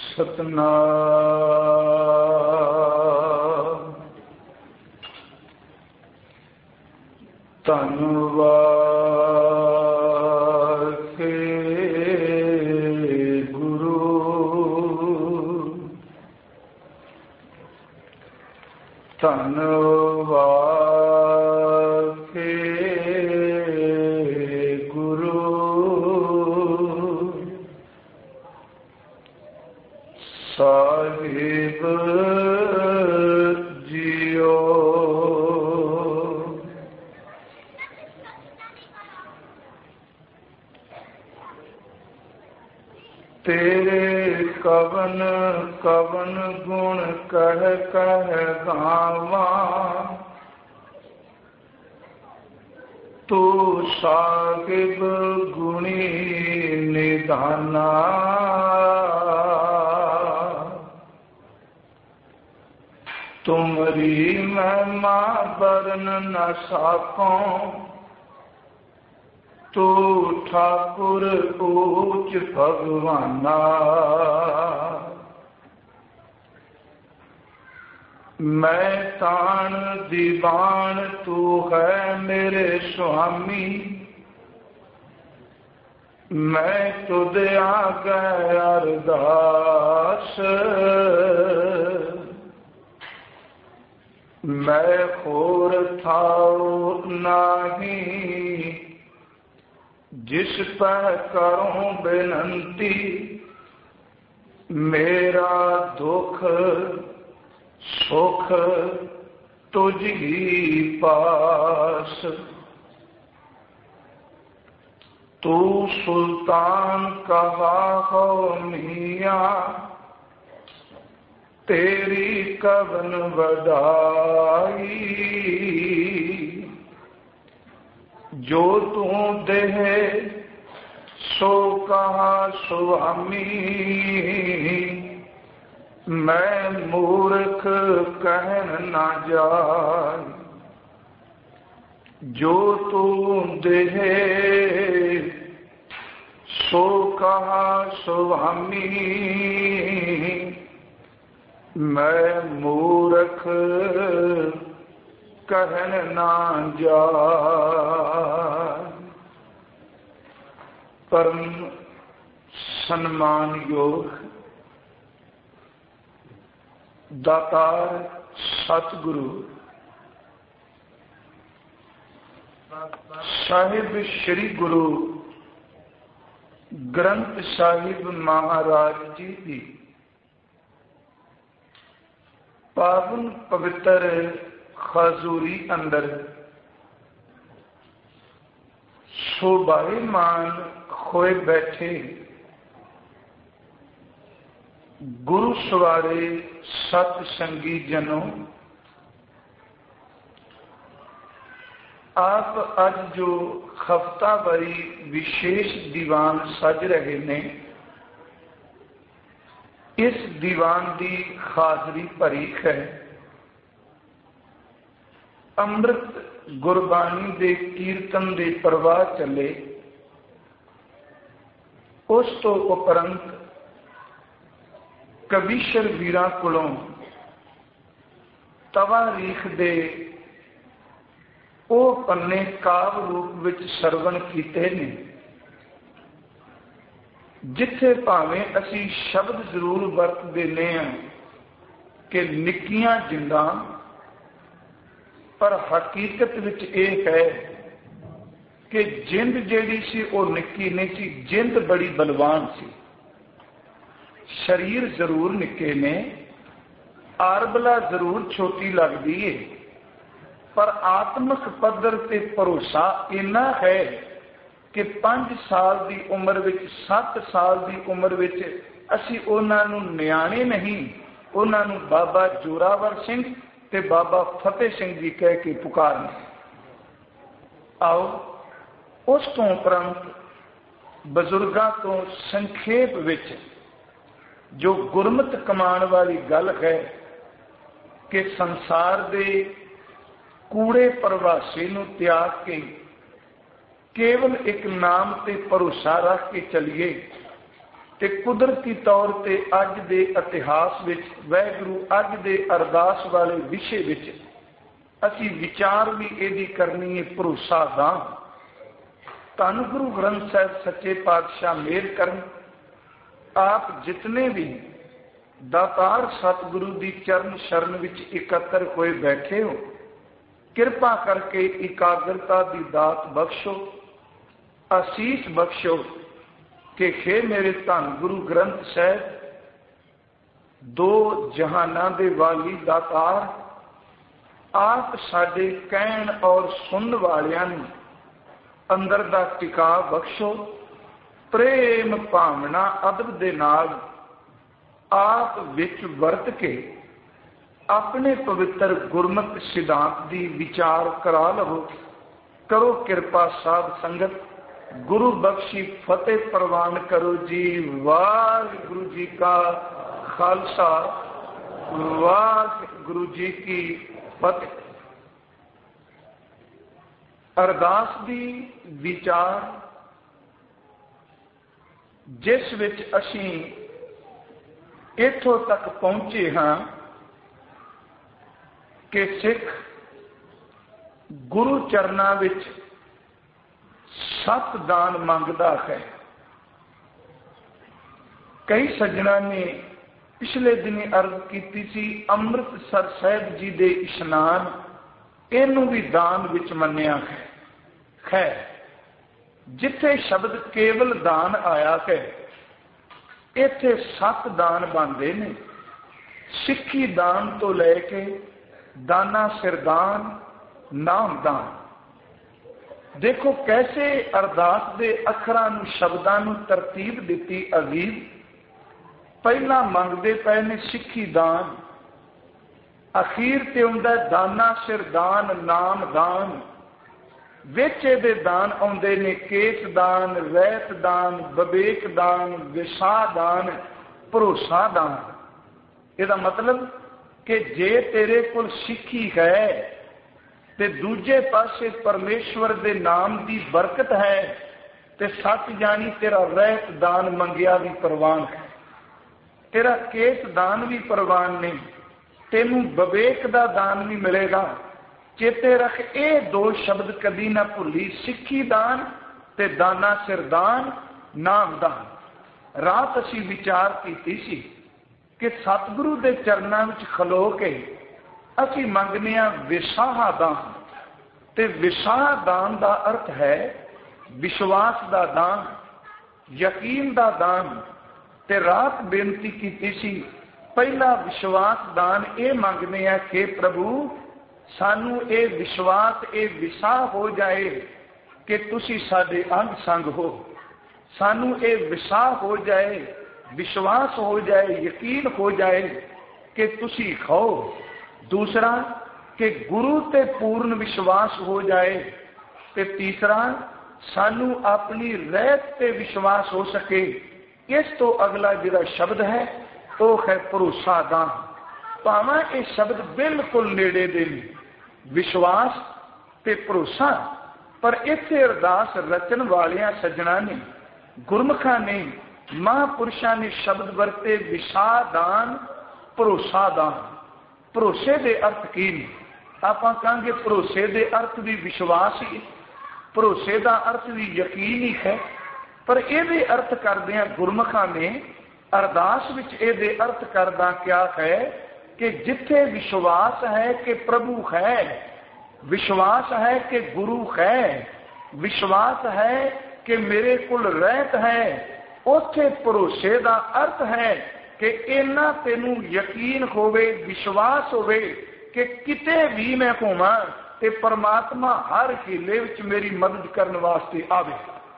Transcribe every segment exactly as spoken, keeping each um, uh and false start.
ਸਤਨਾਮ ਧੰਨਵਾਦ ਗੁਰੂ ਧੰਨਵਾਦ ਗੁਰੂ ਸਾਹਿਬ ਜੀਓ। ਤੇਰੇ ਕਵਨ ਕਵਨ ਗੁਣ ਕਹਿ ਕਹਿ ਗਾਵਾਂ, ਤੂੰ ਸਾਹਿਬ ਗੁਣੀ ਨਿਧਾਨਾ। ਤੁਮਰੀ ਮਹਿਮਾ ਬਰਨ ਨ ਸਾਕੋਂ, ਤੂ ਠਾਕੁਰ ਊਚ ਭਗਵਾਨਾ। ਮੈਂ ਤਾਣ ਦੀਵਾਨ ਤੂੰ ਹੈ ਮੇਰੇ ਸੁਆਮੀ, ਮੈਂ ਤੁਧ ਆਗੈ ਅਰਦਾਸ। ਮੈਂ ਹੋਰ ਥਾਉ ਨਾਹੀ, ਜਿਸ ਪੈ ਕਰੂੰ ਬੇਨੰਤੀ। ਮੇਰਾ ਦੁਖ ਸੁਖ ਤੁਝ ਹੀ ਪਾਸ। ਤੂੰ ਸੁਲਤਾਨ ਕਹਾ ਹੋ ਮੀਆਂ, ਤੇਰੀ ਕਵਨ ਵਡਾਈ। ਜੋ ਤੂੰ ਦੇਹ ਸੋ ਕਹਾ ਸੁਆਮੀ, ਮੈਂ ਮੂਰਖ ਕਹਿਣ ਨਾ ਜਾਏ। ਜੋ ਤੂੰ ਦੇਹ ਸੋ ਕਹਾ ਸੁਆਮੀ, ਮੈਂ ਮੂਰਖ ਕਹਿਣ ਨਾ ਜਾਏ। ਪਰਮ ਸਨਮਾਨਯੋਗ ਦਾਤਾਰ ਸਤਿਗੁਰੂ ਸਾਹਿਬ ਸ੍ਰੀ ਗੁਰੂ ਗ੍ਰੰਥ ਸਾਹਿਬ ਮਹਾਰਾਜ ਜੀ ਦੀ ਪਾਵਨ ਪਵਿੱਤਰ ਖਜ਼ੂਰੀ ਅੰਦਰ ਸ਼ੋਭਾਇਮਾਨ ਹੋਏ ਬੈਠੇ ਗੁਰੂ ਸਵਾਰੇ ਸਤ ਸੰਗੀ ਜਨੋ, ਆਪ ਅੱਜ ਜੋ ਹਫ਼ਤਾਵਾਰੀ ਵਿਸ਼ੇਸ਼ ਦੀਵਾਨ ਸਜ ਰਹੇ ਨੇ, ਇਸ ਦੀਵਾਨ ਦੀ ਹਾਜ਼ਰੀ ਭਰੀ ਹੈ। ਅੰਮ੍ਰਿਤ ਗੁਰਬਾਣੀ ਦੇ ਕੀਰਤਨ ਦੇ ਪ੍ਰਵਾਹ ਚੱਲੇ। ਉਸ ਤੋਂ ਉਪਰੰਤ ਕਵੀਸ਼ਰ ਵੀਰਾਂ ਕੋਲੋਂ ਤਵਾਰੀਖ ਦੇ ਉਹ ਪੰਨੇ ਕਾਵ ਰੂਪ ਵਿੱਚ ਸਰਵਣ ਕੀਤੇ ਨੇ, ਜਿੱਥੇ ਭਾਵੇਂ ਅਸੀਂ ਸ਼ਬਦ ਜ਼ਰੂਰ ਵਰਤ ਦਿੰਦੇ ਹਾਂ ਕਿ ਨਿੱਕੀਆਂ ਜਿੰਦਾਂ, ਪਰ ਹਕੀਕਤ ਵਿੱਚ ਇਹ ਹੈ ਕਿ ਜਿੰਦ ਜਿਹੜੀ ਸੀ ਉਹ ਨਿੱਕੀ ਨਹੀਂ ਸੀ, ਜਿੰਦ ਬੜੀ ਬਲਵਾਨ ਸੀ। ਸਰੀਰ ਜ਼ਰੂਰ ਨਿੱਕੇ ਨੇ, ਆਰਬਲਾ ਜ਼ਰੂਰ ਛੋਟੀ ਲੱਗਦੀ ਏ, ਪਰ ਆਤਮਿਕ ਪੱਧਰ ਤੇ ਭਰੋਸਾ ਇੰਨਾ ਹੈ ਕਿ ਪੰਜ ਸਾਲ ਦੀ ਉਮਰ ਵਿੱਚ, ਸੱਤ ਸਾਲ ਦੀ ਉਮਰ ਵਿੱਚ ਅਸੀਂ ਉਹਨਾਂ ਨੂੰ ਨਿਆਣੇ ਨਹੀਂ, ਉਹਨਾਂ ਨੂੰ ਬਾਬਾ ਜੋਰਾਵਰ ਸਿੰਘ ਤੇ ਬਾਬਾ ਫਤਿਹ ਸਿੰਘ ਜੀ ਕਹਿ ਕੇ ਪੁਕਾਰਨਾ। ਆਓ ਉਸ ਤੋਂ ਉਪਰੰਤ ਬਜ਼ੁਰਗਾਂ ਤੋਂ ਸੰਖੇਪ ਵਿੱਚ ਜੋ ਗੁਰਮਤਿ ਕਮਾਉਣ ਵਾਲੀ ਗੱਲ ਹੈ ਕਿ ਸੰਸਾਰ ਦੇ ਕੂੜੇ ਪ੍ਰਵਾਸੀ ਨੂੰ ਤਿਆਗ ਕੇ ਕੇਵਲ ਇੱਕ ਨਾਮ ਤੇ ਭਰੋਸਾ ਰੱਖ ਕੇ ਚੱਲੀਏ ਤੇ ਕੁਦਰਤੀ ਤੌਰ ਤੇ ਅੱਜ ਦੇ ਇਤਿਹਾਸ ਵਿੱਚ ਵਾਹਿਗੁਰੂ ਅੱਜ ਦੇ ਅਰਦਾਸ ਵਾਲੇ ਵਿਸ਼ੇ ਵਿੱਚ ਅਸੀਂ ਵਿਚਾਰ ਵੀ ਇਹਦੀ ਕਰਨੀ ਹੈ ਭਰੋਸਾ ਦਾ। ਧੰਨ ਗੁਰੂ ਗ੍ਰੰਥ ਸਾਹਿਬ ਸੱਚੇ ਪਾਤਸ਼ਾਹ ਮਿਹਰ ਕਰਨ, ਆਪ ਜਿਤਨੇ ਵੀ ਦਾਤਾਰ ਸਤਿਗੁਰੂ ਦੀ ਚਰਨ ਸ਼ਰਨ ਵਿੱਚ ਇਕੱਤਰ ਹੋਏ ਬੈਠੇ ਹੋ, ਕਿਰਪਾ ਕਰਕੇ ਇਕਾਗਰਤਾ ਦੀ ਦਾਤ ਬਖਸ਼ੋ, ਅਸੀਸ ਬਖਸ਼ੋ ਕਿ ਖੇ ਮੇਰੇ ਧੰਨ ਗੁਰੂ ਗ੍ਰੰਥ ਸਾਹਿਬ ਦੋ ਜਹਾਨਾਂ ਦੇ ਵਾਲੀ ਦਾਤਾਰ ਆਪ ਸਾਡੇ ਕਹਿਣ ਔਰ ਸੁਣਨ ਵਾਲਿਆਂ ਨੂੰ ਅੰਦਰ ਦਾ ਟਿਕਾ ਬਖਸ਼ੋ। ਪ੍ਰੇਮ ਭਾਵਨਾ ਅਦਬ ਦੇ ਨਾਲ ਆਪ ਵਿੱਚ ਵਰਤ ਕੇ ਆਪਣੇ ਪਵਿੱਤਰ ਗੁਰਮਤਿ ਸਿਧਾਂਤ ਦੀ ਵਿਚਾਰ ਕਰਾ ਲਵੋ। ਕਰੋ ਕਿਰਪਾ ਸਾਧ ਸੰਗਤ, ਗੁਰੂ ਬਖਸ਼ੀ ਫਤਿਹ ਪ੍ਰਵਾਨ ਕਰੋ ਜੀ। ਵਾਹਿਗੁਰੂ ਜੀ ਕਾ ਖਾਲਸਾ, ਵਾਹਿਗੁਰੂ ਜੀ ਕੀ ਫਤਿਹ। ਅਰਦਾਸ ਦੀ ਵਿਚਾਰ, ਜਿਸ ਵਿੱਚ ਅਸੀਂ ਇੱਥੋਂ ਤੱਕ ਪਹੁੰਚੇ ਹਾਂ ਕਿ ਸਿੱਖ ਗੁਰੂ ਚਰਨਾਂ ਵਿੱਚ ਸੱਤ ਦਾਨ ਮੰਗਦਾ ਹੈ। ਕਈ ਸੱਜਣਾਂ ਨੇ ਪਿਛਲੇ ਦਿਨੀ ਅਰਜ਼ ਕੀਤੀ ਸੀ ਅੰਮ੍ਰਿਤਸਰ ਸਾਹਿਬ ਜੀ ਦੇ ਇਸ਼ਨਾਨ, ਇਹਨੂੰ ਵੀ ਦਾਨ ਵਿੱਚ ਮੰਨਿਆ ਹੈ। ਖੈਰ, ਜਿੱਥੇ ਸ਼ਬਦ ਕੇਵਲ ਦਾਨ ਆਇਆ ਹੈ, ਇੱਥੇ ਸੱਤ ਦਾਨ ਬਣਦੇ ਨੇ। ਸਿੱਖੀ ਦਾਨ ਤੋਂ ਲੈ ਕੇ ਦਾਨਾ ਸਿਰਦਾਨ, ਨਾਮ ਦਾਨ। ਦੇਖੋ ਕੈਸੇ ਅਰਦਾਸ ਦੇ ਅੱਖਰਾਂ ਨੂੰ, ਸ਼ਬਦਾਂ ਨੂੰ ਤਰਤੀਬ ਦਿੱਤੀ ਅਜ਼ੀਜ਼। ਪਹਿਲਾਂ ਮੰਗਦੇ ਪਏ ਨੇ ਸਿੱਖੀ ਦਾਨ, ਅਖੀਰ ਤੇ ਹੁੰਦਾ ਦਾਨਾ ਸਿਰਦਾਨ, ਨਾਮ ਦਾਨ। ਵਿੱਚ ਇਹਦੇ ਦਾਨ ਆਉਂਦੇ ਨੇ ਕੇਸ ਦਾਨ, ਰਹਿਤ ਦਾਨ, ਵਿਵੇਕ ਦਾਨ, ਵਿਸਾਹ ਦਾਨ, ਭਰੋਸਾ ਦਾਨ। ਇਹਦਾ ਮਤਲਬ ਕਿ ਜੇ ਤੇਰੇ ਕੋਲ ਸਿੱਖੀ ਹੈ ਤੇ ਦੂਜੇ ਪਾਸੇ ਪਰਮੇਸ਼ਵਰ ਦੇ ਨਾਮ ਦੀ ਬਰਕਤ ਹੈ ਤੇ ਸੱਚ ਜਾਣੀ ਤੇਰਾ ਰਹਿਤ ਦਾਨ ਮੰਗਿਆ ਵੀ ਪ੍ਰਵਾਨ ਹੈ, ਤੇਰਾ ਕੇਸ ਦਾਨ ਵੀ ਪ੍ਰਵਾਨ ਨਹੀਂ, ਤੈਨੂੰ ਵਿਵੇਕ ਦਾ ਦਾਨ ਵੀ ਮਿਲੇਗਾ। ਚੇਤੇ ਰੱਖ, ਇਹ ਦੋ ਸ਼ਬਦ ਕਦੀ ਨਾ ਭੁੱਲੀ, ਸਿੱਖੀ ਦਾਨ ਤੇ ਦਾਨਾ ਸਿਰਦਾਨ, ਨਾਮ ਦਾਨ। ਰਾਤ ਅਸੀਂ ਵਿਚਾਰ ਕੀਤੀ ਸੀ ਕਿ ਸਤਿਗੁਰੂ ਦੇ ਚਰਨਾਂ ਵਿੱਚ ਖਲੋ ਕੇ ਅਸੀਂ ਮੰਗਦੇ ਹਾਂ ਵਿਸਾਹ ਦਾਨ। ਤੇ ਵਿਸਾਹ ਦਾਨ ਦਾ ਅਰਥ ਹੈ ਵਿਸ਼ਵਾਸ ਦਾ ਦਾਨ, ਯਕੀਨ ਦਾ ਦਾਨ। ਤੇ ਰਾਤ ਬੇਨਤੀ ਕੀਤੀ ਸੀ, ਪਹਿਲਾ ਵਿਸ਼ਵਾਸ ਦਾਨ ਇਹ ਮੰਗਦੇ ਆ ਕਿ ਪ੍ਰਭੂ ਸਾਨੂੰ ਇਹ ਵਿਸ਼ਵਾਸ, ਇਹ ਵਿਸਾਹ ਹੋ ਜਾਏ ਕਿ ਤੁਸੀਂ ਸਾਡੇ ਅੰਗ ਸੰਗ ਹੋ। ਸਾਨੂੰ ਇਹ ਵਿਸਾਹ ਹੋ ਜਾਏ, ਵਿਸ਼ਵਾਸ ਹੋ ਜਾਏ, ਯਕੀਨ ਹੋ ਜਾਏ ਕਿ ਤੁਸੀਂ ਖਾਓ। ਦੂਸਰਾ ਕਿ ਗੁਰੂ ਤੇ ਪੂਰਨ ਵਿਸ਼ਵਾਸ ਹੋ ਜਾਏ। ਤੇ ਤੀਸਰਾ ਸਾਨੂੰ ਆਪਣੀ ਰਹਿਤ ਤੇ ਵਿਸ਼ਵਾਸ ਹੋ ਸਕੇ। ਇਸ ਤੋਂ ਅਗਲਾ ਜਿਹੜਾ ਸ਼ਬਦ ਹੈ ਉਹ ਹੈ ਭਰੋਸਾ ਦਾਨ। ਭਾਵੇਂ ਇਹ ਸ਼ਬਦ ਬਿਲਕੁਲ ਨੇੜੇ ਦੇ ਨੇ, ਵਿਸ਼ਵਾਸ ਤੇ ਭਰੋਸਾ, ਪਰ ਇੱਥੇ ਅਰਦਾਸ ਰਚਨ ਵਾਲਿਆਂ ਸੱਜਣਾ ਨੇ, ਗੁਰਮੁਖਾਂ ਨੇ, ਮਹਾਂਪੁਰਸ਼ਾਂ ਨੇ ਸ਼ਬਦ ਵਰਤੇ ਵਿਸਾਹ ਦਾਨ, ਭਰੋਸਾ ਦਾਨ। ਭਰੋਸੇ ਦੇ ਅਰਥ ਕੀ ਨੇ? ਆਪਾਂ ਕਹਾਂਗੇ ਭਰੋਸੇ ਦੇ ਅਰਥ ਵੀ ਵਿਸ਼ਵਾਸ ਹੀ, ਭਰੋਸੇ ਦਾ ਅਰਥ ਵੀ ਯਕੀਨ ਹੀ ਹੈ। ਪਰ ਇਹਦੇ ਅਰਥ ਕਰਦਿਆਂ ਗੁਰਮੁਖਾਂ ਨੇ ਅਰਦਾਸ ਵਿੱਚ ਇਹਦੇ ਅਰਥ ਕਰਦਾ ਕਿਆ ਹੈ ਕਿ ਜਿੱਥੇ ਵਿਸ਼ਵਾਸ ਹੈ ਕਿ ਪ੍ਰਭੂ ਹੈ, ਵਿਸ਼ਵਾਸ ਹੈ ਕਿ ਗੁਰੂ ਹੈ, ਵਿਸ਼ਵਾਸ ਹੈ ਕਿ ਮੇਰੇ ਕੋਲ ਰਹਿਤ ਹੈ, ਉੱਥੇ ਭਰੋਸੇ ਦਾ ਅਰਥ ਹੈ ਕਿ ਇਹਨਾਂ ਤੈਨੂੰ ਯਕੀਨ ਹੋਵੇ, ਵਿਸ਼ਵਾਸ ਹੋਵੇ ਕਿ ਕਿਤੇ ਵੀ ਮੈਂ ਹੋਵਾਂ ਤੇ ਪਰਮਾਤਮਾ ਹਰ ਹੀਲੇ ਵਿੱਚ ਮੇਰੀ ਮਦਦ ਕਰਨ ਵਾਸਤੇ ਆਵੇ।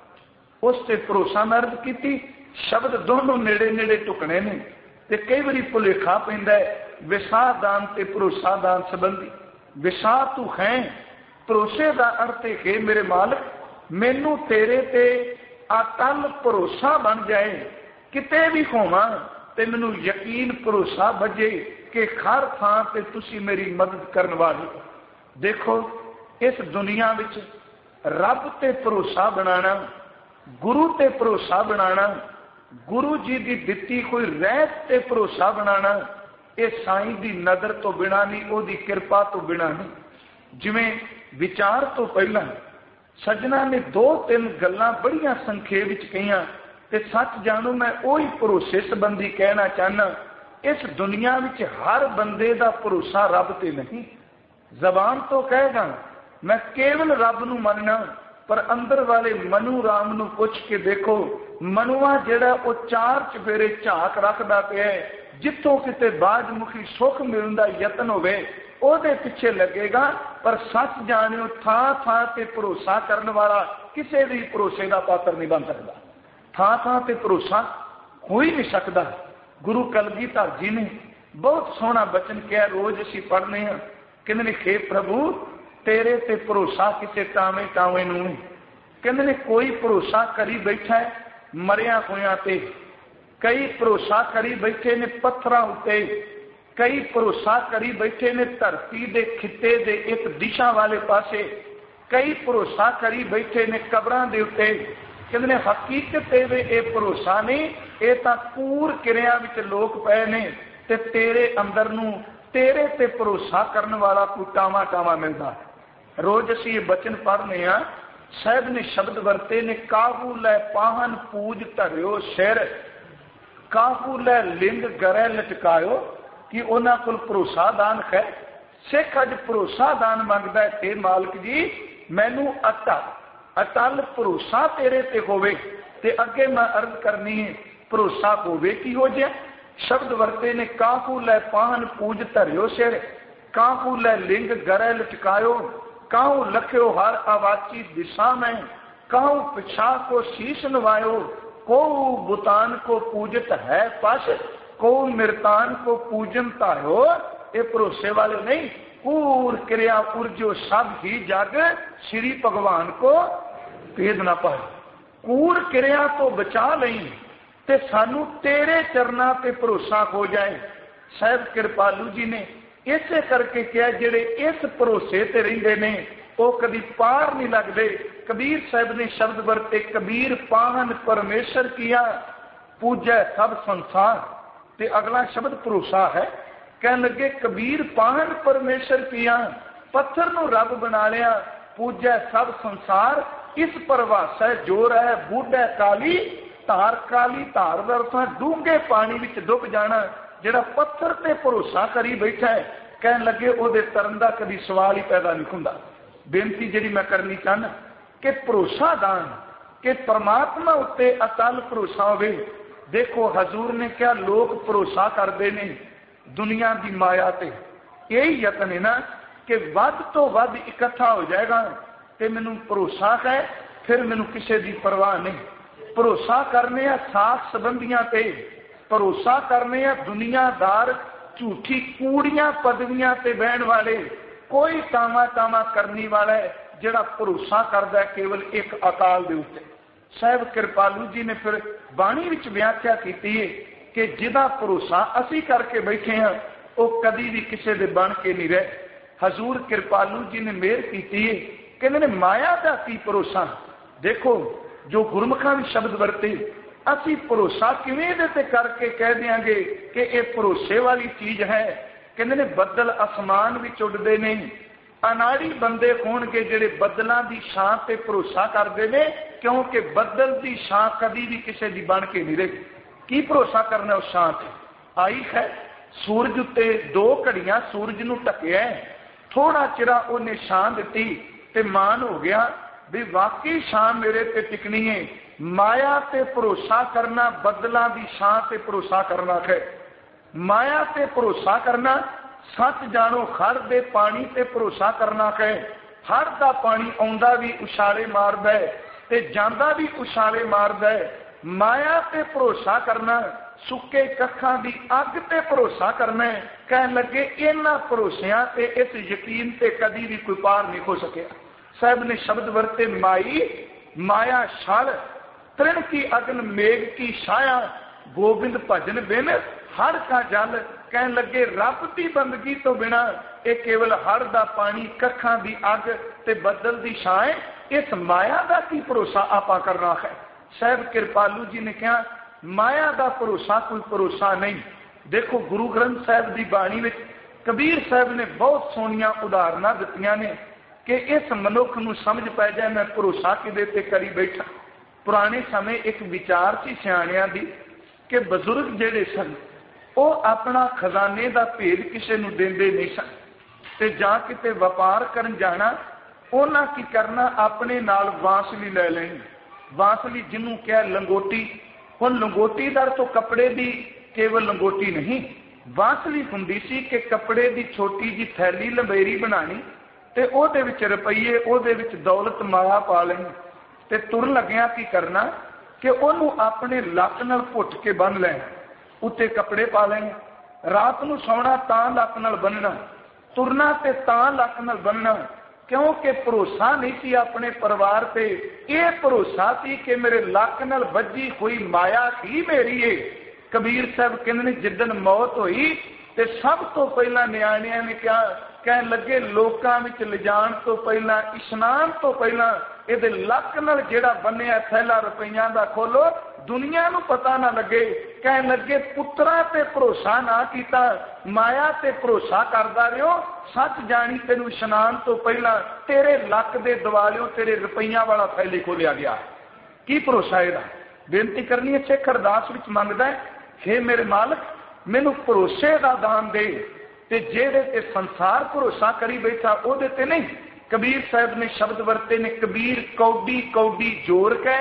ਉਸ ਤੇ ਭਰੋਸਾ ਮੈਂ ਅਰਜ਼ ਕੀਤੀ। ਸ਼ਬਦ ਦੋਨੋਂ ਨੇੜੇ ਨੇੜੇ ਟੁਕਣੇ ਨੇ ਤੇ ਕਈ ਵਾਰੀ ਭੁਲੇਖਾ ਪੈਂਦਾ ਹੈ ਵਿਸਾਹ ਦਾਨ ਤੇ ਭਰੋਸਾ ਦਾਨ ਸੰਬੰਧੀ। ਵਿਸਾਹ ਤੂੰ ਹੈ, ਭਰੋਸੇ ਦਾ ਅਰਥ ਹੈ ਕਿ ਮੇਰੇ ਮਾਲਕ ਮੈਨੂੰ ਤੇਰੇ ਤੇ ਅਟਲ ਭਰੋਸਾ ਬਣ ਜਾਏ, ਕਿਤੇ ਵੀ ਹੋਵਾਂ ਤੇ ਮੈਨੂੰ ਯਕੀਨ ਭਰੋਸਾ ਵੱਜੇ ਕਿ ਹਰ ਥਾਂ ਤੇ ਤੁਸੀਂ ਮੇਰੀ ਮਦਦ ਕਰਨ ਵਾਲੇ। ਦੇਖੋ ਇਸ ਦੁਨੀਆ ਵਿੱਚ ਰੱਬ ਤੇ ਭਰੋਸਾ ਬਣਾਉਣਾ, ਗੁਰੂ ਤੇ ਭਰੋਸਾ ਬਣਾਉਣਾ गुरु जी की दिती कोई रहत ते भरोसा बनाना ये साईं की नज़र तो बिना नहीं, ओदी कृपा तो बिना नहीं। जिवें विचार तो पहला सज्जना ने दो तीन गल्लां बड़ियां संखेप विच कहियां ते सच जानो मैं उही भरोसे संबंधी कहना चाहना। इस दुनिया विच हर बंदे दा भरोसा रब ते नहीं। जबान तो कहेगा मैं केवल रब नूं मनना, पर अंदर वाले मनु राम नूं पुछ के देखो, मनुआ जिहड़ा वो चार चफेरे झाक रखदा पिया है, जिथों किते बाजमुखी सुख मिलण दा यतन होवे ओदे पिछे लगेगा। पर सच जानियो थां थां ते भरोसा करने वाला किसी भी भरोसे का पात्र नहीं बन सकता। थां थां ते भरोसा हो ही नहीं सकता। गुरु कलगीधर जी ने बहुत सोहना बचन किया, रोज असीं पढ़ने हैं। कहंदे ने हे प्रभु तेरे ते भरोसा किसी टावे टावे नूं नहीं। कहंदे ने कोई भरोसा करी बैठा है मरिया होया ते, कई भरोसा करी बैठे ने पत्थरां उत्ते, कई भरोसा करी बैठे ने धरती दे खिते दे एक दिशा वाले पासे, कई भरोसा करी बैठे ने कबरां दे उत्ते। कहंदे ने हकीकत ये भरोसा नहीं, ये तां कूर किरिया विच लोक पए ने ते तेरे अंदर नूं तेरे ते भरोसा करने वाला कोई टावा टावा मिलदा। रोज असीं ये बचन पढ़ने आ, साहब ने शब्द वरते ने काहू लै पाहन पूज धरियो सिर, काहू लै लिंग गरै लटकायो, कि उन्हां कोल भरोसा दान है। सिख अज भरोसा दान मंगदा है, हे मालिक जी मैनू अटल अटल भरोसा तेरे ते होवे। ते अगे मैं अर्ज करनी है भरोसा होवे की हो जाए। शब्द वरते ने काहू लै पाहन पूज धरियो सिर, काहू लै लिंग गरै लटकायो, काहू लख्यो हर आवाची दिशा में, काहू पिछा को शीश नवायो, को बुतान को पूजत है पश, को मृतान को पूजन तायो। ये भरोसे वाले नहीं, कूर क्रिया उर्जो सब ही जग श्री भगवान को भेद न पाए। कूर क्रिया तो बचा नहीं ते सानू तेरे चरना पे भरोसा हो जाए। साहब कृपालू जी ने इसे करके क्या जेड़े इस भरोसे ते रहिंदे ने वो कभी पार नहीं लगते। कबीर साहब ने शब्द वरते कबीर पाहन परमेश्वर किया, पूजै सब संसार। ते अगला शब्द भरोसा है, कह लगे कबीर पाहन परमेश्वर किया, पत्थर नूं रब बना लिया, पूजै सब संसार। इस परवासा जोर है बूढ़ा काली धार, काली धार दरसा डूंगे पानी विच डुब जाना। जिहड़ा पत्थर ते भरोसा करी बैठा है, कह लगे ओदे तरन दा कभी सवाल ही पैदा नहीं हुंदा। बेनती जिहड़ी मैं करनी चाहना कि भरोसा दान कि परमात्मा उत्ते अटल भरोसा होवे। देखो हजूर ने क्या लोग भरोसा करते ने दुनिया की माया ते, यही यतन है ना कि वध तो वध इकट्ठा हो जाएगा ते मैनू भरोसा है, फिर मैनू किसी की परवाह नहीं। भरोसा करने आ साथ संबंधियां ते, भरोसा करने आ दुनियादार झूठी कूड़ियां पदवियां ते बहन वाले, कोई टावा टावा करने वाला है जिहड़ा भरोसा करता है केवल एक अकाल दे उत्ते। साहब कृपालू जी ने फिर बाणी विच व्याख्या की है कि जिहदा भरोसा असी करके बैठे हैं वो कभी भी किसी दे बन के नहीं रहे। हजूर कृपालू जी ने मेहर की है, कहते ने माया का की भरोसा। देखो जो गुरमुखा भी शब्द वरते, असी भरोसा किवें इहदे ते करके कह देंगे कि यह भरोसे वाली चीज है। कहते ने बदल आसमान विच उड़दे ने, अनाड़ी बंदे होणगे जिहड़े बदलों की छां ते भरोसा करते हैं, क्योंकि बदल की छां कभी भी किसी की बन के नहीं रही। की भरोसा करना उस छां ते आई है। सूरज उत्ते दो घड़ियां सूरज नूं ढकिया, थोड़ा चिरा उन्हें छां दिती ते मान हो गया भी वाकई छां मेरे ते टिकनी है। माया ते भरोसा करना बदलों की छां ते भरोसा करना है। माया ते भरोसा करना सच जानो हर दे पानी ते भरोसा करना है। हर दा पानी आउंदा भी उछाले मारदा है ते जांदा भी उछाले मारदा है। माया ते भरोसा करना सुके कखां दी अग ते भरोसा करना है। कह लगे इन्हां भरोसियां ते इस यकीन ते कदी भी कोई पार नहीं हो सकिया। साहब ने शब्द वरते माई माया छल, तृण की अग्न मेघ की छाया, गोबिंद भजन बिन हर का जल। कह लगे रब की बंदगी तो बिना ये केवल हर दा पानी, कखां दी अग ते बदल दी छाए, इस माया का की भरोसा आपा करना है। साहब कृपालू जी ने कहा माया का भरोसा कोई भरोसा नहीं। देखो गुरु ग्रंथ साहब की बाणी में कबीर साहब ने बहुत सोहनिया उदाहरण दित्तियां ने कि इस मनुख नूं समझ पै जाए मैं भरोसा किदे ते करी बैठा। पुराने समय एक विचार सी सियाणियां दी कि बजुर्ग जिहड़े सन वो अपना खजाने का भेद किसी नूं देंदे नहीं सन ते जां किते व्यापार करन जाना उन्हां की करना अपने नाल बांसली लै लैनी। बांसली जिन्हों कह लंगोटी, हुण लंगोटी दर तो कपड़े की केवल लंगोटी नहीं, बांसली हुंदी सी कि कपड़े की छोटी जी थैली लंबेरी बनानी ते ओहदे विच रुपये ओहदे विच दौलत माया पा लेनी ते तुर लग्या की करना कि ओनू अपने लक नाल घुट के बन लैना, उत्ते कपड़े पा लेने, रात नूं सौना तां लक नाल बनना, तुरना ते तां लक नाल बनना, क्योंकि भरोसा नहीं सी अपने परिवार पे। यह भरोसा सी कि मेरे लक नाल बजी हुई माया ही मेरी है। कबीर साहब कहते जिदन मौत हुई ते सब तो पहला न्याणियां ने क्या कह लगे लोकां विच लिजाण तो पहला इशनान तो पहला इहदे लक नाल जिहड़ा बन्निया थैला रुपइयां दा खोलो दुनिया नूं पता ना लगे। कह लगे पुत्रा ते भरोसा ना कीता, माया ते भरोसा करदा रहियो, सच जानी तेनू इशनान तो पहला तेरे लक दे दिवालियों तेरे रुपइयां वाला थैली खोलिया गया। की भरोसा इहदा? बेनती करनी है सिख अरदास विच मंगदा है, हे मेरे मालिक मैनू भरोसे का दान दे ते जेड़े ते संसार भरोसा करी बैठा ओहदे ते नहीं। कबीर साहब ने शब्द वरते ने कबीर कौडी कौडी जोर कै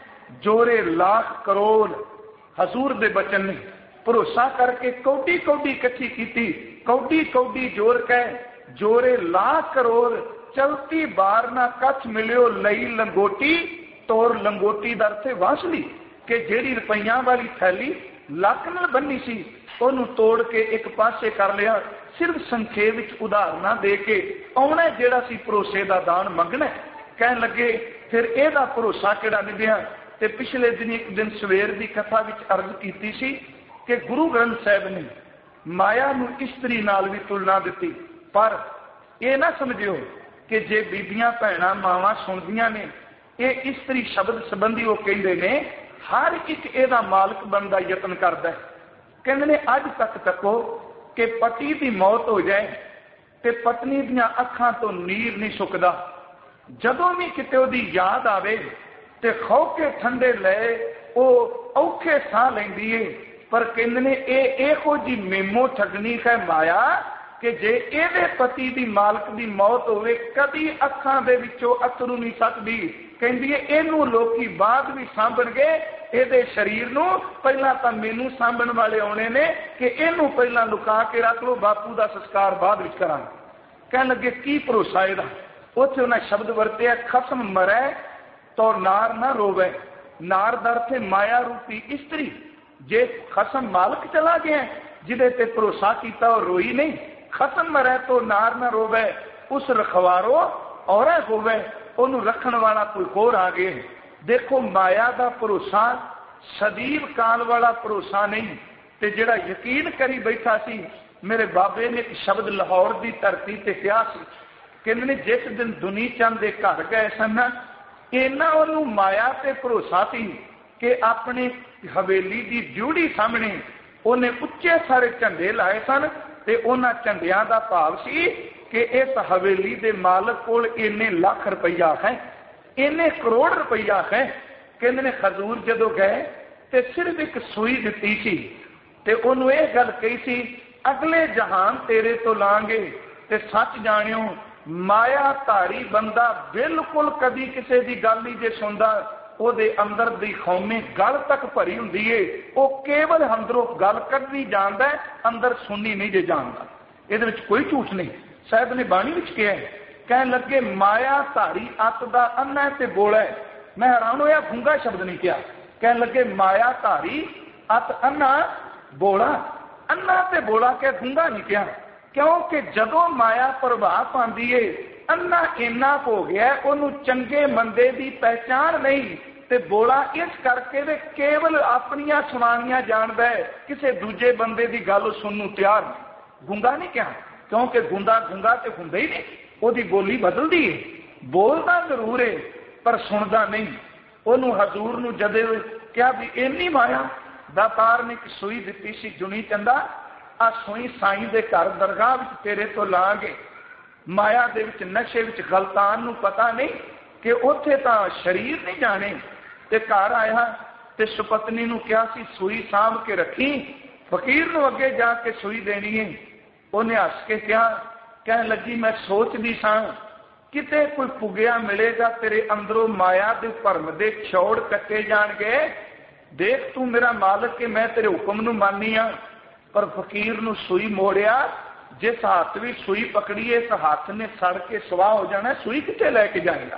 जोरे लाख करोड़। हजूर दे बचन ने भरोसा करके कौडी कौडी इकट्ठी की, कौडी कौडी जोर कै जोरे लाख करोड़। चलती बार ना कछ मिलियो लई लंगोटी, तोर लंगोटी दर से वासली के जेड़ी रुपइया वाली थैली लक नाल बन्नी सी ओनू तोड़ के एक पासे कर लिया। सिर्फ संखेप विच उदाहरण दे के आउणा जेड़ा सी भरोसे का दान मंगना। कह लगे फिर एदा भरोसा किहड़ा निभिया। ते पिछले दिन एक दिन सवेर की कथा विच अर्ज की सी कि गुरु ग्रंथ साहब ने माया नूं इस्त्री नाल भी तुलना दी। पर यह ना समझियो कि जे बीबियां भैणां मावां सुनदियां ने ये इस्त्री शब्द संबंधी वो कहते ने हर एक एदा मालिक बनने का यत्न करता है। कहते ने अज तक तको कि पति की मौत हो जाए तो पत्नी दियां अखां तो नीर नहीं सुकदा। जदों भी किते ओदी याद आवे ते खौ के ठंडे ले वो औखे साह लैंदी है। पर कहते ने इहो जी मेमो ठगनी है माया कि जे एदे पति की मालक की मौत होवे कदी अखां दे विचों अथरू नहीं सकदी। कहंदी है इहनूं लोकी बाद भी सांभणगे, एदे शरीर नूं पहला तां मैनूं सांभण वाले आउणे ने कि इहनूं पहला लुका के रख लो, बापू का संस्कार बाद विच करांगे। कहण लगे की भरोसा इहदा? उत्थे उन्हें शब्द वरते खसम मरै तो नार ना रोवे। नार दर थे माया रूपी इस्त्री। जे खसम मालक चला गया जिदे ते भरोसा कीता और रोई नहीं, खसम मरै तो नार ना रोवे, उस रखवारो और होवे ओनू रखण वाला कोई होर आ गए। देखो माया का भरोसा सदीव काल वाला भरोसा नहीं। ते जिहड़ा यकीन करी बैठा सी, मेरे बाबे ने एक शब्द लाहौर की धरती ते कहा सी, कहंदे ने जिस दिन दुनी चंद दे घर गए सन इन्ना ओनू माया ते भरोसा सी कि अपने हवेली की ड्यूटी सामने उन्हें उच्चे सारे झंडे लाए सन ते उन्हां झंडियां दा भाव सी कि इस हवेली दे मालक कोल इन्ने लाख रुपया है, इन्ने करोड़ रुपया है। कहंदे ने हजूर जदों गए ते सिर्फ एक सूई दित्ती सी ते उन्होंने यह गल कही सी अगले जहान तेरे तो लांगे। ते सच जानियो माया धारी बंदा बिल्कुल कदी किसी की गल नहीं जे सुनदा, ਉਹਦੇ अंदर दी खौमे गल तक भरी हुंदी है, वो केवल अंदरों गल कढ़नी जानदा है, अंदर सुननी नहीं जे जानदा। इहदे विच कोई झूठ नहीं। साहब ने बाणी विच कहा कह लगे माया धारी अत दा अन्ना ते बोला है। मैं हैरान होया गूंगा शब्द नहीं कहा। कह लगे माया धारी अत अन्ना बोला, अन्ना ते बोला कह गूंगा नहीं कहा, क्योंकि जदों माया प्रभाव पाती है अन्ना इन्ना हो गया उन्होंने चंगे मंदे की पहचान नहीं ते बोला इस करके वे केवल अपनियां सुनानियां जानदा है, किसी दूजे बंदे की गल सुनने तैयार नहीं। गूंगा नहीं कहा क्योंकि गूंगा गूंगा तो हुंदा ही नहीं, उसकी बोली बदलती है, बोलता जरूर है पर सुनता नहीं। उन्होंने हजूर नूं जदे क्या भी इन्नी माया दातार ने एक सूई दी सी जुनी चंदा, आ सूई साईं दे घर दरगाह विच तेरे तो ला गए। माया दे विच नशे विच गलतान नूं पता नहीं कि उत्थे तां शरीर नहीं जाने। ते घर आया ते सुपत्नी नूं कहा सी सूई साँभ के रखी, फकीर नूं अगे जाके सूई देनी है। उन्हें हस के कहा, कहने लगी मैं सोचदी सां किते कोई पुगिया मिलेगा तेरे अंदरों माया दे भरम दे छौड़ कटे जाणगे। देख तू मेरा मालिक के मैं तेरे हुक्म नूं मानी आ। पर फकीर नूं सूई मोड़िया, जिस हाथ भी सूई पकड़ी इस हाथ ने सड़ के सवाह हो जाना, सूई किते लैके जाएगा।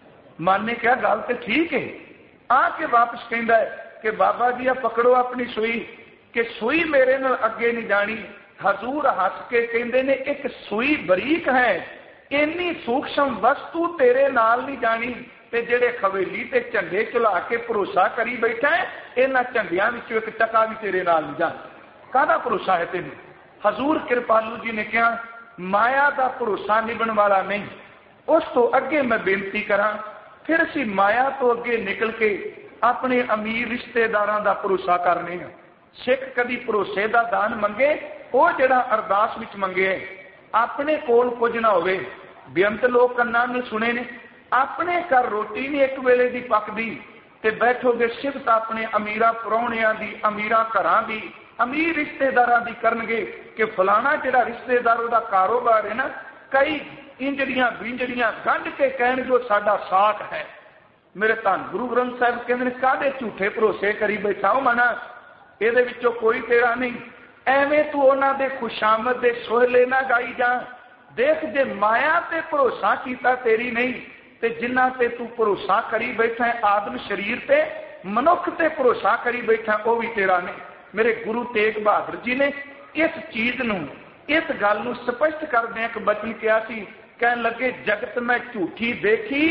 मन ने कहा गल तो ठीक है। आके वापस कहता है कि बाबा जी आ पकड़ो अपनी सूई, कि सूई मेरे नाल अगे नहीं जानी। हजूर हस के कहते ने एक सूई बरीक है, इन्नी सूक्ष्म वस्तु तेरे नाल नहीं जानी। ते जेड़े खवेली ते झंडे चला के भरोसा करी बैठा है, इन्हां झंडियां विचों एक टका भी तेरे नाल नहीं जाना। काहदा भरोसा है तेन? हजूर कृपालू जी ने कहा माया का भरोसा निभण वाला नहीं। उस तो अगे मैं बेनती करा, फिर असी माया तो अगे निकल के अपने अमीर रिश्तेदारां दा भरोसा करने हैं। सिख कदी भरोसे का दान मंगे, वो जड़ा अरदास विच मंगे अपने कोल कुछ ना होवे। बेअंत लोग कन्नां ने सुने ने, अपने घर रोटी नहीं एक वेले दी पकदी ते बैठोगे सिफत अपने अमीरा परौणियां दी, अमीरा घरां दी, अमीर रिश्तेदारां दी करनगे कि फलाना जिहड़ा रिश्तेदार उहदा कारोबार है ना, कई इंजड़ियां बिंजड़ियां गंढ के कहण जो साडा साथ है। मेरे धन गुरु ग्रंथ साहिब कहंदे ने काहदे झूठे भरोसे करी बैठा हो मना, इहदे विचों कोई तेरा नहीं। एवें तू उन्हां दे खुशामद दे सोहले ना गाई जा। देख जे माया ते भरोसा कीता तेरी नहीं, ते जिन्हां ते तू भरोसा करी बैठा है आदम शरीर ते मनुख ते भरोसा करी बैठा वो भी तेरा नहीं। मेरे गुरु तेग बहादुर जी ने इस चीज नूं, इस गल नूं स्पष्ट करदे एक बचन किया सी, कहन लगे जगत में झूठी देखी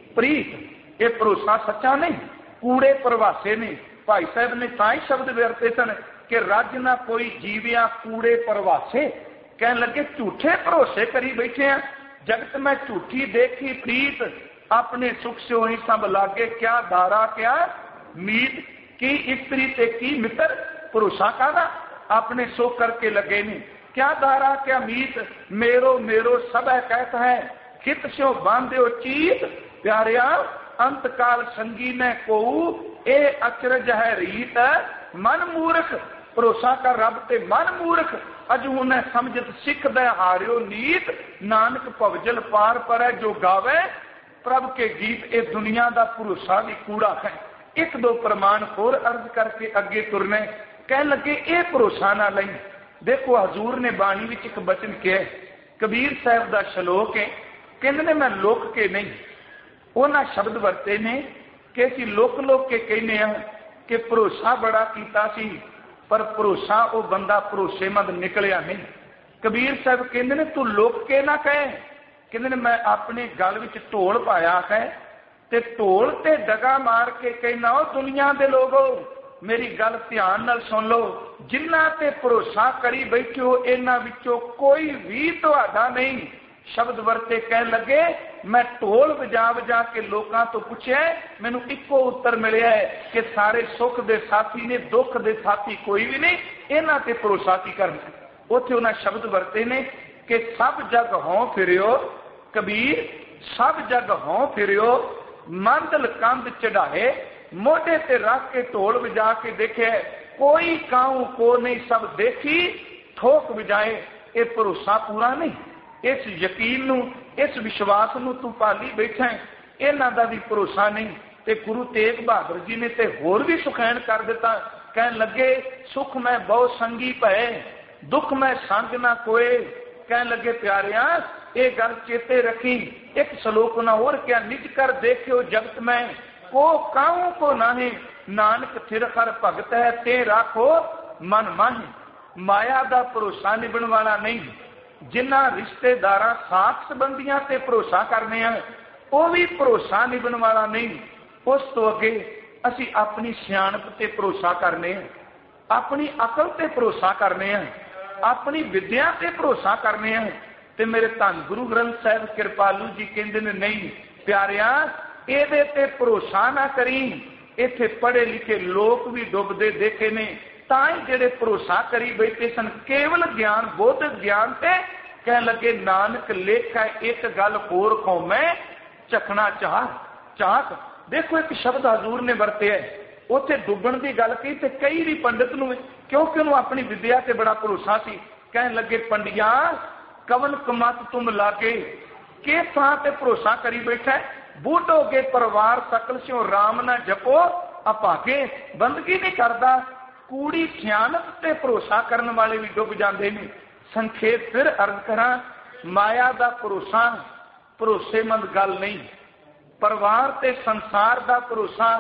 प्रीत, ये भरोसा सच्चा नहीं, कूड़े प्रवासे ने। भाई साहब ने ताई शब्द वरते सन कि रज ना कोई जीविया कूड़े प्रवासे। कहन लगे झूठे भरोसे करी बैठे हैं, जगत में झूठी देखी प्रीत, अपने सुख से ही सब लागे क्या दारा क्या मीत, की स्त्री ते की मित्र, भरोसा कादा अपने सो करके लगे नहीं, क्या दारा क्या मीत, मेरो मेरो सब कहता है, खित स्यो बांध्यो चीत, प्यारिया अंतकाल संगी ने को ए अचरज है रीत, मन मूर्ख भरोसा कर रब ते मन मूर्ख, अजू ने समझत सिख दे हारियो नीत, नानक भवजल पार पर है जो गावे प्रभ के गीत। ए दुनिया का भरोसा भी कूड़ा है। एक दो प्रमाण होर अर्ज करके अगे तुरने, कह लगे ये भरोसा ना लई। देखो हजूर ने बाणी विच एक बचन किया, कबीर साहब का श्लोक है, कहते ने मैं लुक के नहीं, उन्हां शब्द वरते ने कि असीं लुक लुक के कहने हैं कि भरोसा बड़ा कीता सी, पर भरोसा वो बंदा भरोसेमंद निकलिया नहीं। कबीर साहब कहते ने तू लुक के ना कहे, कहते ने मैं अपने गल विच ढोल पाया है ते ढोल ते डगा मार के कहना ओ दुनिया दे लोगो मेरी गल ध्यान नाल सुन लो, जिन्हां ते भरोसा करी बैठे हो इन्हां विचों कोई भी तुहाडा नहीं। शब्द वरते कह लगे मैं ढोल वजा वजा के लोगों तो पूछे, मैनू इको उत्तर मिले है कि सारे सुख दे साथी ने, दुख दे साथी कोई भी नहीं, इन्हां ते भरोसा की करना। उत्थे उन्हां शब्द वरते ने कि सब जग हों फिरियो, कबीर सब जग हों फिरियो, मंदल कंध चढ़ाए, मोढे ते रख के ढोल वजा के देखे, कोई काऊ को नहीं सब देखी ठोक वजाए। ये भरोसा पूरा नहीं। इस यकीन नू, इस विश्वास नू तू पाली बैठा है, इन्हां दा भी भरोसा नहीं। ते गुरु तेग बहादुर जी ने ते होर भी सुखैन कर दिता, कहन लगे सुख में बहुत संगी भय, दुख में संग ना कोए। कहन लगे प्यारिया ये गल चेते रखी, एक श्लोक ना होर क्या, निज कर देखियो जगत में को काऊ को नाहे, नानक थिर हर भगत है ते राखो मन मन। माया का भरोसा निभण वाला नहीं। जिन्हां रिश्तेदारां साथ संबंधियां ते भरोसा करने हैं वो भी भरोसा निभण वाला नहीं। उस तो अगे असी अपनी सियाणप ते भरोसा करने हैं, अपनी अकल ते भरोसा करने हैं, अपनी विद्या ते भरोसा करने हैं। ते मेरे धन गुरु ग्रंथ साहिब कृपालू जी कहते ने नहीं प्यारिया, एदे ते भरोसा ना करी, इत्थे पढ़े लिखे लोग भी डुबदे देखे ने, तां ही जिहड़े भरोसा करी बैठे सन केवल ज्ञान बौद्धिक ज्ञान ते कह लगे नानक लेखा एक गल होर कौमै चखना चाह चाक। देखो एक शब्द हजूर ने वरते है, उत्थे डुबण की गल कही ते कई भी पंडित नूं, क्योंकि उन्होंने अपनी विद्या ते बड़ा भरोसा सी, कह लगे पंडिया कवन कमत तुम लागे के थां ते भरोसा करी बैठा है, बूढ़ोगे परिवार सकल स्यों राम ना जपो अभागे। बंदगी नहीं करता, कूड़ी सियानत ते भरोसा करने वाले भी डुब जाते हैं। संखेप फिर अर्ज करा, माया का भरोसा भरोसेमंद गल नहीं, परिवार ते संसार का भरोसा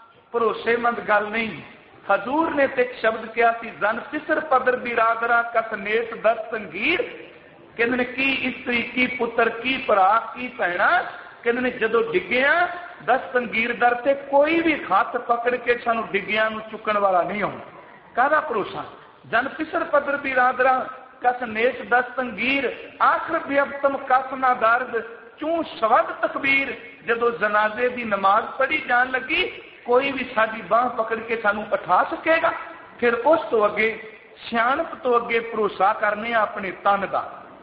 भरोसेमंद गल नहीं। हजूर ने ते एक शब्द किया सी, जन फिसर पदर बिरादरा कस नेत दस संगीर, कहते की इस्त्री की पुत्र की भरा की भैणा, कहते जदों डिग्गिया दस संगीर दर से कोई भी हथ पकड़ के सानू डिग्गिया नूं चुकण वाला नहीं आउंदा। काहदा भरोसा? जन फिसर पदर बिरादरा कस नेत दस संगीर, आखिर बेअबतम कस ना दर्द चूं शवद तकबीर। जदों जनाजे की नमाज पढ़ी जान लगी कोई भी साडी बांह पकड़ के सानू उठा सकेगा। फिर उस तो अगे सियाणप तो अगे भरोसा करने अपने तन का।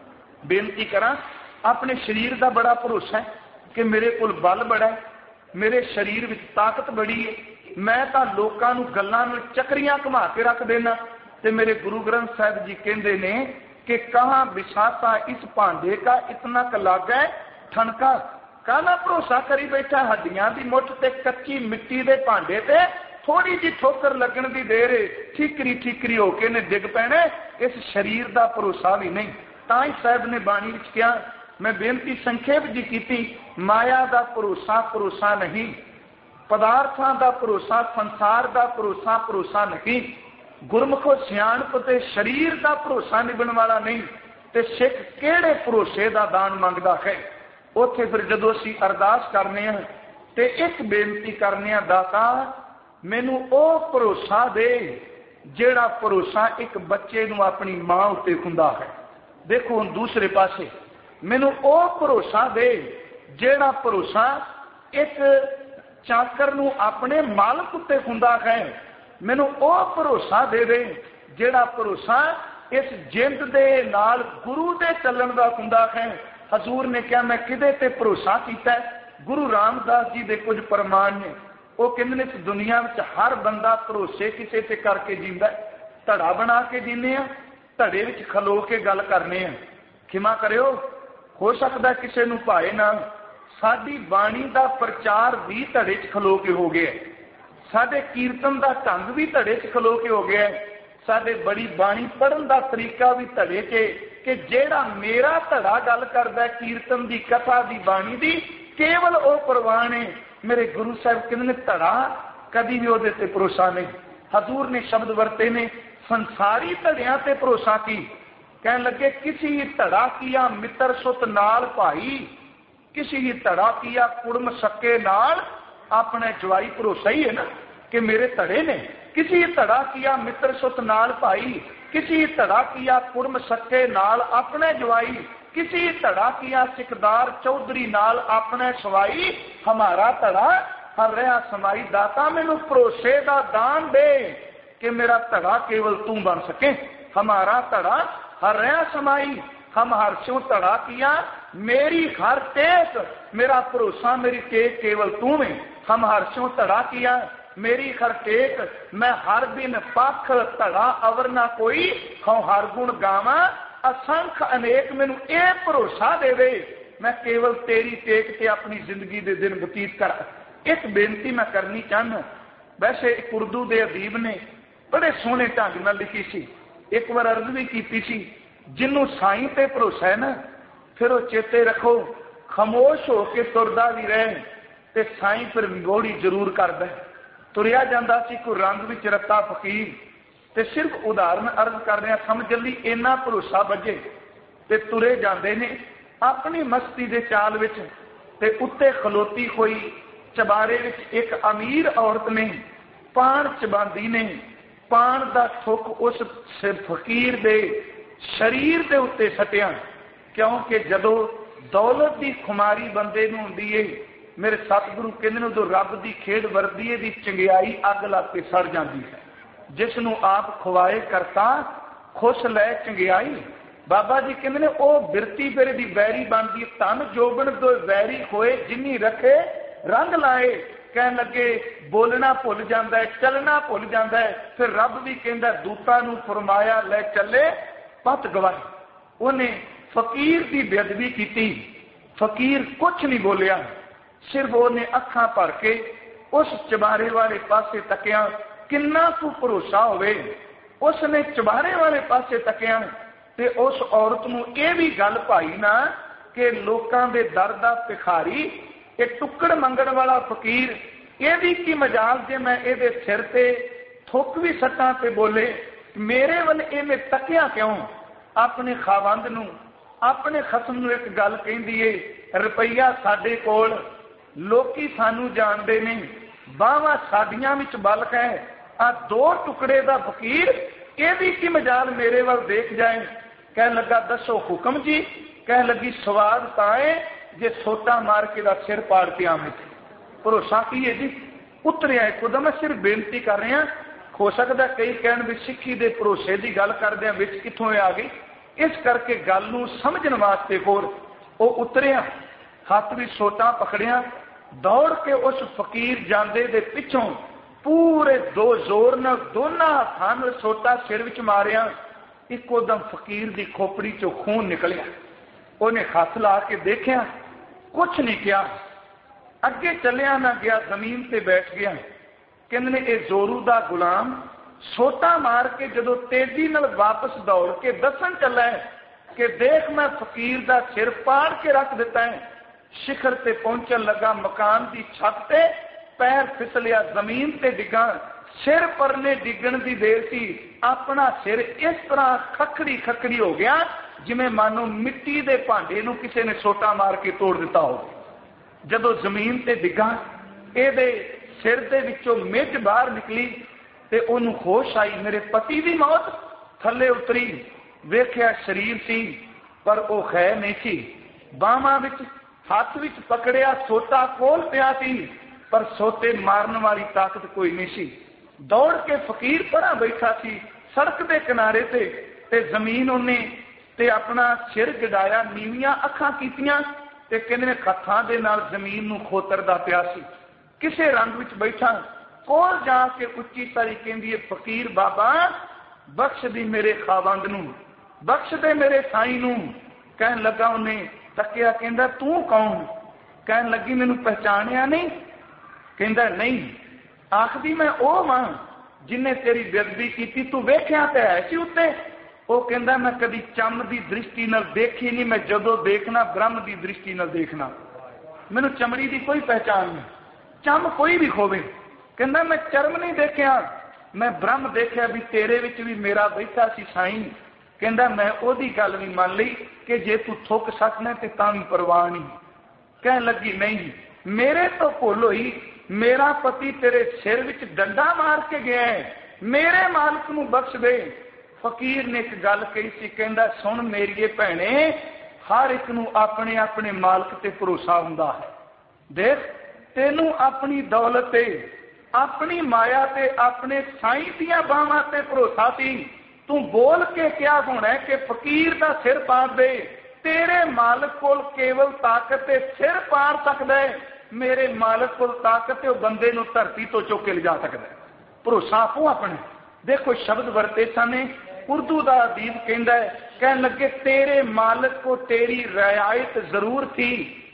बेनती करा, अपने शरीर का बड़ा भरोसा है कि मेरे को बल बड़ा है, मेरे शरीर में ताकत बड़ी है, मैं तो लोगों को गल्लां में चक्रियां घुमा के रख देना। ते मेरे गुरु ग्रंथ साहिब जी कहते ने कि कहाँ बिसाता इस भांडे का इतना क लागा है ठनका। काला भरोसा करी बैठा, हड्डियां की मुठ ते कच्ची मिट्टी के भांडे ते थोड़ी जी ठोकर लगन की देर है, ठीकरी ठीकरी होके ने डिग पैने। इस शरीर का भरोसा भी नहीं। ताई साहब ने बाणी विच कहा, मैं बेनती संखेप जी की, माया का भरोसा भरोसा नहीं, पदार्थों का भरोसा संसार का भरोसा भरोसा नहीं, गुरमुखो सियाणप ते शरीर का भरोसा निभण वाला नहीं। ते सिख केड़े भरोसे का दान मंगदा है। उत्थे फिर जदों असीं अरदास करने हैं ते एक बेनती करने हैं, दाता मैनू ओ भरोसा दे जेड़ा भरोसा एक बच्चे नूं अपनी मां उत्ते हुंदा है। देखो हुण दूसरे पासे, मैनू ओ भरोसा दे जेड़ा भरोसा एक चाकर नूं अपने मालक उत्ते हुंदा है। मैनू ओ भरोसा दे दे जेड़ा भरोसा इस जिंद दे नाल गुरु दे चलण दा हुंदा है। हजूर ने कहा, मैं किदे ते भरोसा कीता है? गुरु रामदास जी दे कुछ प्रमाण ने। वो कहंदे इस दुनिया में हर बंदा भरोसे किसी ते करके जींदा है। धड़ा बना के जीने आ, धड़े विच खलो के गल करने आ। खिमा करियो, हो सकता किसी नूं भाए ना। साडी बाणी का प्रचार भी धड़े च खलो के हो गया, साडे कीर्तन का ढंग भी धड़े च खलो के हो गया, साडे बड़ी बाणी पढ़न का तरीका भी धड़े च, कि जेड़ा मेरा धड़ा गल करदा है कीर्तन की कथा की बाणी की, केवल वो प्रवान है। मेरे गुरु साहब कहते धड़ा कभी भी ਉਹਦੇ ਤੇ भरोसा नहीं। हजूर ने शब्द वरते ने, संसारी धड़ियां ते भरोसा की। कहने लगे किसी ही धड़ा किया मित्र सुत नाल भाई, किसी ही धड़ा किया कुड़म सके नाल अपने जवाई। भरोसा ही है ना कि मेरे धड़े ने। किसी ही धड़ा किया मित्र सुत नाल भाई, किसी ही धड़ा किया कुड़म सके नाल अपने जवाई, किसी धड़ा किया सिकदार चौधरी नाल अपने सवाई। हमारा धड़ा हर रहा समाई, दाता मैनू भरोसे का दान दे कि मेरा धड़ा केवल तू बन सके। हमारा धड़ा हर रहा समाई, हम हर स्यों धड़ा किया मेरी हर टेक, मेरा भरोसा मेरी टेक केवल तू में। हम हर स्यों धड़ा किया मेरी हर टेक, मैं हर दिन पख धड़ा अवर ना कोई, हम हर गुण गावा असंख अनेक। मैनू ये भरोसा दे दे मैं केवल तेरी टेक ते अपनी जिंदगी के दिन बतीत कर। एक बेनती मैं करनी चाहना, वैसे एक उर्दू के अदीब ने बड़े सोहने ढंग नाल लिखी सी, एक बार अर्ज भी की सी, जिन्हों साईं ते भरोसा है ना, फिर वो चेते रखो खामोश होके तुरदा भी रहे ते साईं फिर मोड़ी जरूर करदा। तुरिया जांदा सी कोई रंग विच रत्ता फकीर, ते सिर्फ उदाहरण अर्ज कर रहे समझ ली, इन्ना भरोसा बजे ते तुरे जाते ने अपनी मस्ती के चाल विच, ते उत्ते खलोती कोई चबारे विच एक अमीर औरत ने पान चबांदी ने, पान का थुक उस फकीर दे शरीर के उत्ते सटिया। क्योंकि जदों दौलत की खुमारी बंदे नूं हुंदी है मेरे सतगुरु कहते हैं उदों रब की खेड वरदी है, चंगियाई अग लग के सड़ जाती है। जिसनों आप खुवाए करता खुश लै चंगियाई। बाबा जी कहते हैं वह बिरती फिर दी बैरी बनती, तन जोबन दो वैरी खोए जिन्नी रखे रंग लाए। कह लगे बोलना भुल जाता है, चलना भुल जाता है। फिर रब भी कहता दूतां नूं फरमाया लै चले पत गवाए। उन्हें फकीर की बेअदबी की, फकीर कुछ नहीं बोलिया, सिर्फ उन्हें अखां भर के उस चबारे वाले पासे तकिया। किन्ना तू भरोसा होवे, उसने चबारे वाले पासे तकिया ते उस औरत नूं यह भी गल पाई ना कि लोकां दे दर दा भिखारी, ये टुकड़ मंगण वाला फकीर, यदी की मजाल जे मैं ये सिर ते थुक भी सट्टां ते बोले मेरे वाल इवें तकिया क्यों। अपने खावंद नूं अपने खसम नूं एक गल कहिंदी है, रुपया साडे कोल लोकी सानू जानदे ने, बाहां साडियां विच बलक है। आ दो टुकड़े दा फकीर यदी की मजाल मेरे वाल देख जाए। कह लगा दसो हुक्म जी। कह लगी स्वाद ताए जे सोटा मार के दा सिर पाड़ के आवे। भरोसा की है जी। उतरिया खुदा मैं सिर्फ बेनती कर रहा, हो सकता कई कहन भी सिक्खी दे भरोसे की गल करदे विच कित्थों आ गई। इस करके गल नूं समझण वास्ते होर वो उतरिया, हाथ भी सोटा पकड़िया, दौड़ के उस फकीर जांदे दे पिछों पूरे दो जोर न दोनों हाथों सोटा सिर विच मारिया। इको दम फकीर की खोपड़ी चो खून निकलिया। उन्हें हाथ ला के देखिया, कुछ नहीं किया, अगे चलिया ना गया, जमीन ते बैठ गया। कहते ने यह जोरू दा गुलाम सोटा मार के जदों तेजी नाल वापस दौड़ के दसन चला है कि देख मैं फकीर दा सिर पाड़ के रख दिता है। शिखर ते पहुंचन लगा, मकान की छत ते पैर फिसलिया, जमीन ते डिगा, सिर परले डिगण की देर थी। अपना सिर इस तरह खखड़ी खखड़ी हो गया जिमें मानो मिट्टी के भांडे नूं किसी ने सोटा मार के तोड़ दिता हो। जदों जमीन ते डिगा, ये सिर दे विचों मिज बाहर निकली ते उन्होंने होश आई, मेरे पति की मौत। थले उतरी, वेख्या शरीर सी पर वो खै नहीं थी। बाहां विच हाथ विच पकड़िया सोटा कोल पिया सी, पर सोटे मारन वाली ताकत कोई नहीं सी। दौड़ के फकीर परा बैठा सी सड़क के किनारे ते, ते जमीन उन्हें ते अपना सिर गिडाया, नीवियां अखां कीतियां ते कहंदे ने हत्थां दे नाल जमीन नूं खोतरदा पिया सी। किसे रंग विच बैठा कोल जाके उच्ची सारी कहंदी है, फकीर बाबा बख्श दी मेरे खावंद नूं, बख्श दे मेरे साईं नूं। कहन लगा उन्हें तकिया, कहंदा तू कौन। कहन लगी मैनू पहचानिया नहीं। कहंदा नहीं। आखदी मैं ओ मां जिन्हें तेरी बेअदबी की, तू वेख्या तो है सी उत्ते। वो कहंदा मैं कदी चम की दृष्टि नाल देखी नहीं, मैं जदों देखना ब्रह्म की दृष्टि नाल देखना, मैनू चमड़ी की कोई पहचान नहीं, चम कोई भी खोवे। कहंदा मैं चरम नहीं देखिया, मैं ब्रह्म देखिया भी तेरे विच भी मेरा बैठा सी साईं। कहंदा मैं ओदी गल भी मान ली कि जे तू थुक सकना ते तां भी परवाह नहीं। कह लगी नहीं, मेरे तो भुल होई, मेरा पति तेरे सिर विच डंडा मार के गया है, मेरे मालिक नूं बख्श दे। फकीर ने एक गल कही सी, कहंदा सुन मेरीए भैणे, हर एक नूं अपने अपने मालिक ते भरोसा हुंदा है। देख तेनू अपनी दौलत ते, अपनी माया ते, अपने साईं दियां बाहां ते भरोसा सी। तू बोल के क्या होना है कि फकीर दा सिर पाड़ दे। तेरे मालिक कोल केवल ताकत है सिर पाड़ सकदा है, मेरे मालिक कोल ताकत है बंदे नूं धरती तो चुक के लिजा सकदा है। भरोसा आपो अपने। देखो शब्द वरते साने, उर्दू का अदीब कहंदा है, कहन लगे तेरे मालिक को तेरी रियायत जरूर थी,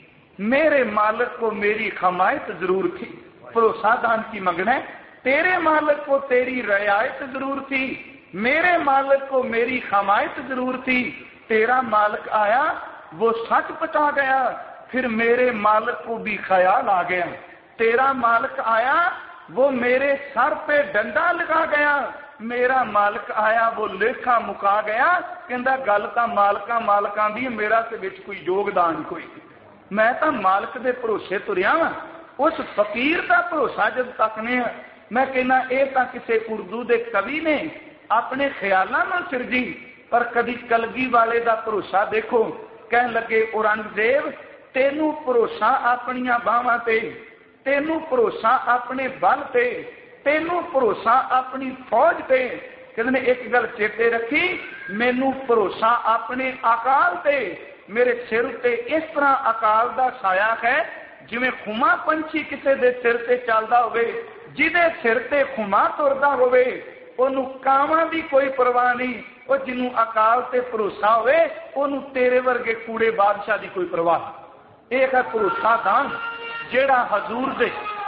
मेरे मालिक को मेरी हमायत जरूर थी। भरोसा दान की मंगना है, तेरे मालिक को तेरी रियायत जरूर थी, मेरे मालिक को मेरी हमायत जरूर थी। तेरा मालिक आया वो सच पचा गया, फिर मेरे मालिक को भी ख्याल आ गया। तेरा मालिक आया वो मेरे सर पे डंडा लगा गया, मेरा मालिक आया वो लेखा मुका गया। कहंदा गल तां मालिकां मालिकां दी, मेरा ते विच कोई योगदान कोई। मैं तो मालिक दे भरोसे तुरिया वां। उस फकीर का भरोसा जब तक ने, मैं कहना यह तो किसी उर्दू के कवि ने अपने ख्यालों में सिरजी, पर कभी कलगी वाले का भरोसा देखो। कह लगे औरंगजेब तेनू भरोसा अपनियां बाहां ते, तेनू भरोसा अपने बल ते, तेनू भरोसा अपनी फौज ते। कहते ने एक गल चेते रखी, मैनू भरोसा अपने अकाल ते, मेरे सिर ते इस तरह अकाल दा साया है जिवें खुमा पंछी किसी दे सिर ते चलदा होवे, जिहदे सिर ते खुमा तुरदा होवे ओनू कावां दी कोई परवाह नहीं, वो जिन्हों अकाल ते भरोसा होवे ओनू तेरे वर्गे कूड़े बादशाह दी कोई परवाह। एक है भरोसा दान जेड़ा हजूर दे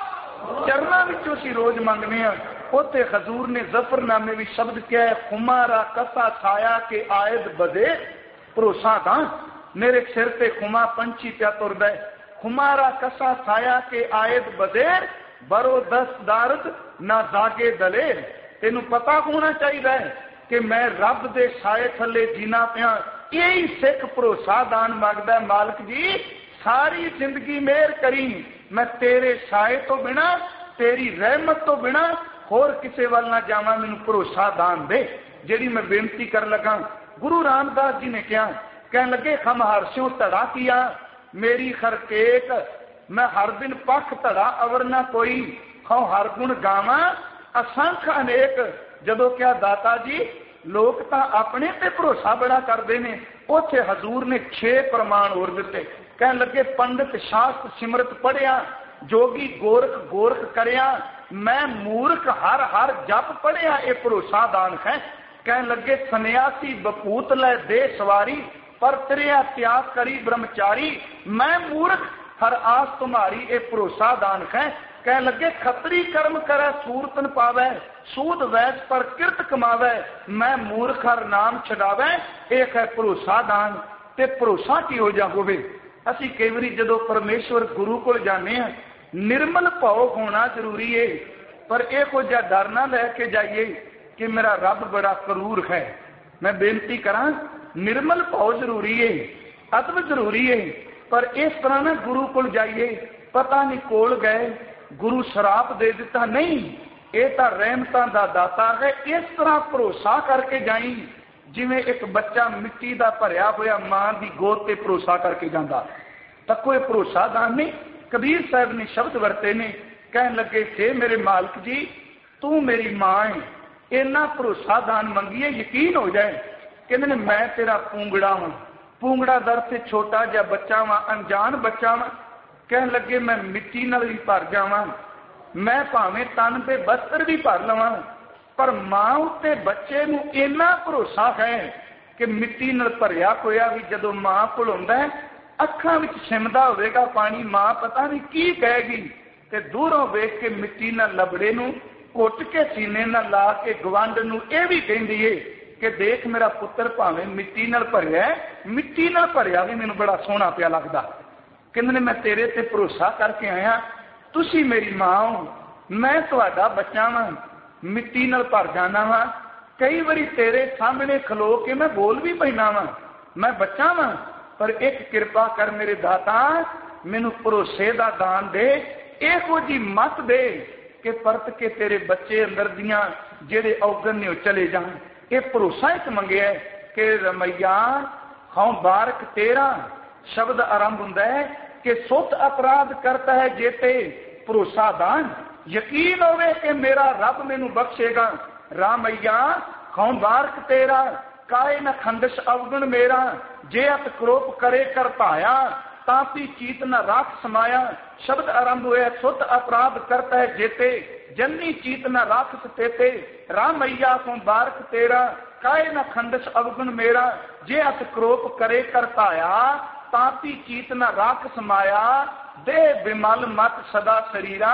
चरणों विचों असीं रोज मंगने आ। उत्ते हजूर ने जफरनामे भी शब्द क्या है, खुमारा कसा छाया के आयद बदे भरोसा दान, मेरे सिर ते खुमा पंछी क्या तुरदा है, खुमारा कसा छाया के आयद बदेर बरो दस दारद ना जागे दलेर। तेनू पता होना चाहिए कि मैं रब दे साए थले जीना पिया, यही सिख भरोसा दान मंगदा, मालिक जी सारी जिंदगी मेहर करी, मैं तेरे साए तो बिना तेरी रहमत तो बिना होर किसी वाल ना जावां, मैनू भरोसा दान दे। जिहड़ी मैं बेनती कर लगा, गुरु रामदास जी ने कहा, कह लगे हम हरस्यों धड़ा किया मेरी खरकेक, मैं हर दिन पख धड़ा अवर ना कोई, हूँ हर गुण गावा असंख अनेक। जदों क्या दाता जी लोग तो अपने ते भरोसा बड़ा करते हैं, उथे हजूर ने छे प्रमाण होर दिते। कह लगे पंडित शास्त्र सिमरत पढ़िया, जोगी गोरख गोरख करिया, मैं मूर्ख हर हर जप पढ़िया, ये भरोसा दान है। कह लगे सन्यासी बपूत लै दे सवारी, पर त्रिया त्याग करी ब्रह्मचारी, मैं मूर्ख हर आस तुम्हारी, ये भरोसा दान है। कह लगे खतरी कर्म करे सूरतन पावे, सूद वैस पर किरत कमावे, मैं मूर्ख हर नाम छडावे, एक है भरोसा दान। ते भरोसा किहो जा होवे, असीं कई वारी जदों परमेश्वर गुरु कोल जाने आ, निर्मल भाव होना जरूरी है, पर इहो जिहा डर ना लैके जाइए कि मेरा रब बड़ा करूर है। मैं बेनती करा, निर्मल भाव जरूरी है, अदब जरूरी है, पर इस तरह ना गुरु कोल जाइए पता नहीं कोल गए गुरु शराप दे दिता, नहीं, ये तो रहमतां दा दाता है। इस तरह भरोसा करके जाई जिवें एक बच्चा मिट्टी का भरिया होया मां की गोद ते भरोसा करके जाता, तो कोई भरोसा दान नहीं। कबीर साहब ने शब्द वरते ने, कह लगे हे मेरे मालिक जी तू मेरी मां है, इन्ना भरोसा दान मंगीए यकीन हो जाए। कहते ने मैं तेरा पूंगड़ा हूं, पूंगड़ा दर से छोटा जिहा बच्चा वा, अनजान बच्चा वा। कह लगे मैं मिट्टी नाल भी भर जावां, मैं भावें तन ते बस्तर भी भर लवां, पर मां उत्ते बच्चे नूं इन्ना भरोसा है कि मिट्टी नाल भरिया होया भी जदों मां कोल आउंदा है अखां विच सिमदा होवेगा पानी, मां पता नहीं की कहेगी, ते दूरों वेख के मिट्टी नाल लबड़े नूं घुट के सीने नाल ला के गवंड नूं इह भी कहंदी है कि देख मेरा पुत्र भावें मिट्टी नाल भरिया, मिट्टी नाल भरिया भी मैनूं बड़ा सोहना पिया लगदा। कहंदे ने मैं तेरे ते भरोसा करके आया, तुसी मेरी मां हो, मैं तुहाडा बच्चा वां, मिट्टी नाल भर जाना वा, कई बारी तेरे सामने खलो के मैं बोल भी पैना वा, मैं बच्चा वां, पर एक कृपा कर मेरे दाता मैनू भरोसे दा दान दे, इहो जी मत दे कि परत के तेरे बच्चे अंदर दियां जेड़े औगन ने चले जान। ये भरोसा एक मंगिया कि रमैया हूं बारक तेरा, शब्द आरंभ हुंदा है कि सुत अपराध करता है जेते भरोसा दान, यकीन होवे कि मेरा रब मैनू बख्शेगा। रामैया हूं बारक तेरा, काए न खंडस अवगुण मेरा, जे अत क्रोप करे कर पाया, तापी चीत न राख समाया। शब्द आरंभ हुए सुत अपराध करता है जेते, जन्नी चीत न राख तेते। रामैया हूं बारक तेरा, काए न खंडस अवगुण मेरा, जे अत क्रोप करे कर पाया, तापी चीत न राख समाया। दे बिमल मत सदा शरीरा,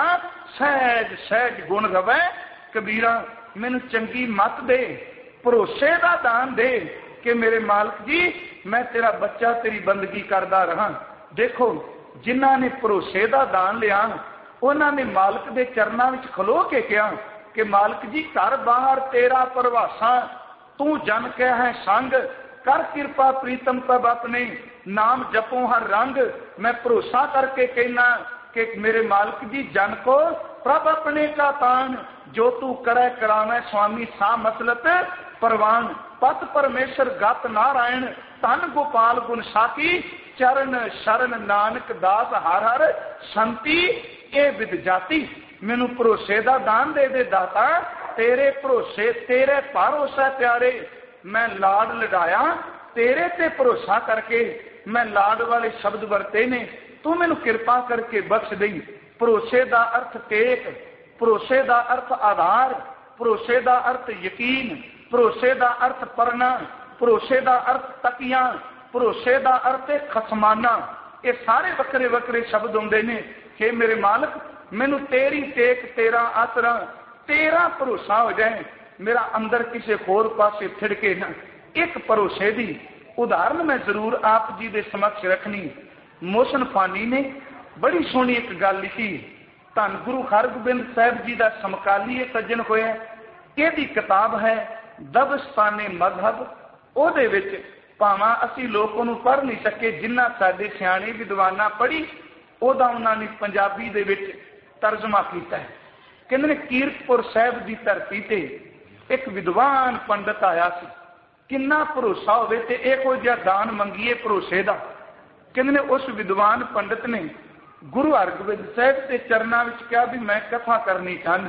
सहज सहज गुण रवै कबीरा। मैनू चंगी मत दे, भरोसे का दान दे कि मेरे मालिक जी मैं तेरा बच्चा तेरी बंदगी करदा रहा। देखो जिन्हां ने भरोसे का दान लिया उन्होंने मालिक के चरणों में खलो के कहा कि मालिक जी घर बाहर तेरा परवासा, तू जन कह है संग, कर कृपा प्रीतम तब अपने, नाम जपो हर रंग। मैं भरोसा करके कहना कि मेरे मालिक जी जन को प्रभ अपने का तान, जो तू करे करावे स्वामी सा मसलत परवान। पत परमेश्वर गत नारायण, धन गोपाल गुण साकी, चरण शरण नानक दास हर हर संति ए विद जाति। मैनू भरोसे का दान दे दे दाता, तेरे भरोसे तेरे भरोसा प्यारे मैं लाड लड़ाया, तेरे ते भरोसा करके मैं लाड वाले शब्द वरते ने, तू मैनू कृपा करके बख्श दई। भरोसे का अर्थ टेक, भरोसे का अर्थ आधार, भरोसे का अर्थ यकीन, भरोसे का अर्थ परना, भरोसे का अर्थ तकिया, भरोसे का अर्थ खसमाना। ये सारे वक्रे वक्रे शब्द होंगे ने। हे मेरे मालक, मैनू तेरी टेक, तेरा आसरा, तेरा भरोसा हो जाए, मेरा अंदर किसी होर पासे थिड़के ना। एक भरोसे की उदाहरण मैं जरूर आप जी के समक्ष रखनी। मोहसिन फानी ने बड़ी सोहनी एक गल लिखी। धन गुरु हरगोबिंद साहब जी का समकाली ये सज्जन होया, यहदी किताब है दबस्ताने मजहब। ਉਹਦੇ ਵਿੱਚ ਭਾਵਾਂ ਅਸੀਂ ਲੋਕ ਉਹਨੂੰ ਪੜ੍ਹ ਨਹੀਂ ਸਕੇ, ਜਿੰਨਾ ਸਾਡੇ ਸਿਆਣੇ ਵਿਦਵਾਨਾਂ ਪੜ੍ਹੀ ਉਹਦਾ ਉਹਨਾਂ ਨੇ ਪੰਜਾਬੀ ਦੇ ਵਿੱਚ ਤਰਜਮਾ ਕੀਤਾ ਹੈ। ਕਹਿੰਦੇ ਨੇ ਕੀਰਤਪੁਰ ਸਾਹਿਬ ਦੀ ਧਰਤੀ ਤੇ ਇੱਕ ਵਿਦਵਾਨ ਪੰਡਤ ਆਇਆ ਸੀ। ਕਿੰਨਾ ਭਰੋਸਾ ਹੋਵੇ ਤੇ ਇਹੋ ਜਿਹਾ ਦਾਨ ਮੰਗੀਏ ਭਰੋਸੇ ਦਾ। ਕਹਿੰਦੇ ਨੇ ਉਸ ਵਿਦਵਾਨ ਪੰਡਤ ਨੇ ਗੁਰੂ ਹਰਗੋਬਿੰਦ ਸਾਹਿਬ ਦੇ ਚਰਨਾਂ ਵਿੱਚ ਕਿਹਾ ਵੀ ਮੈਂ ਕਥਾ ਕਰਨੀ ਚਾਹੁੰਦਾ।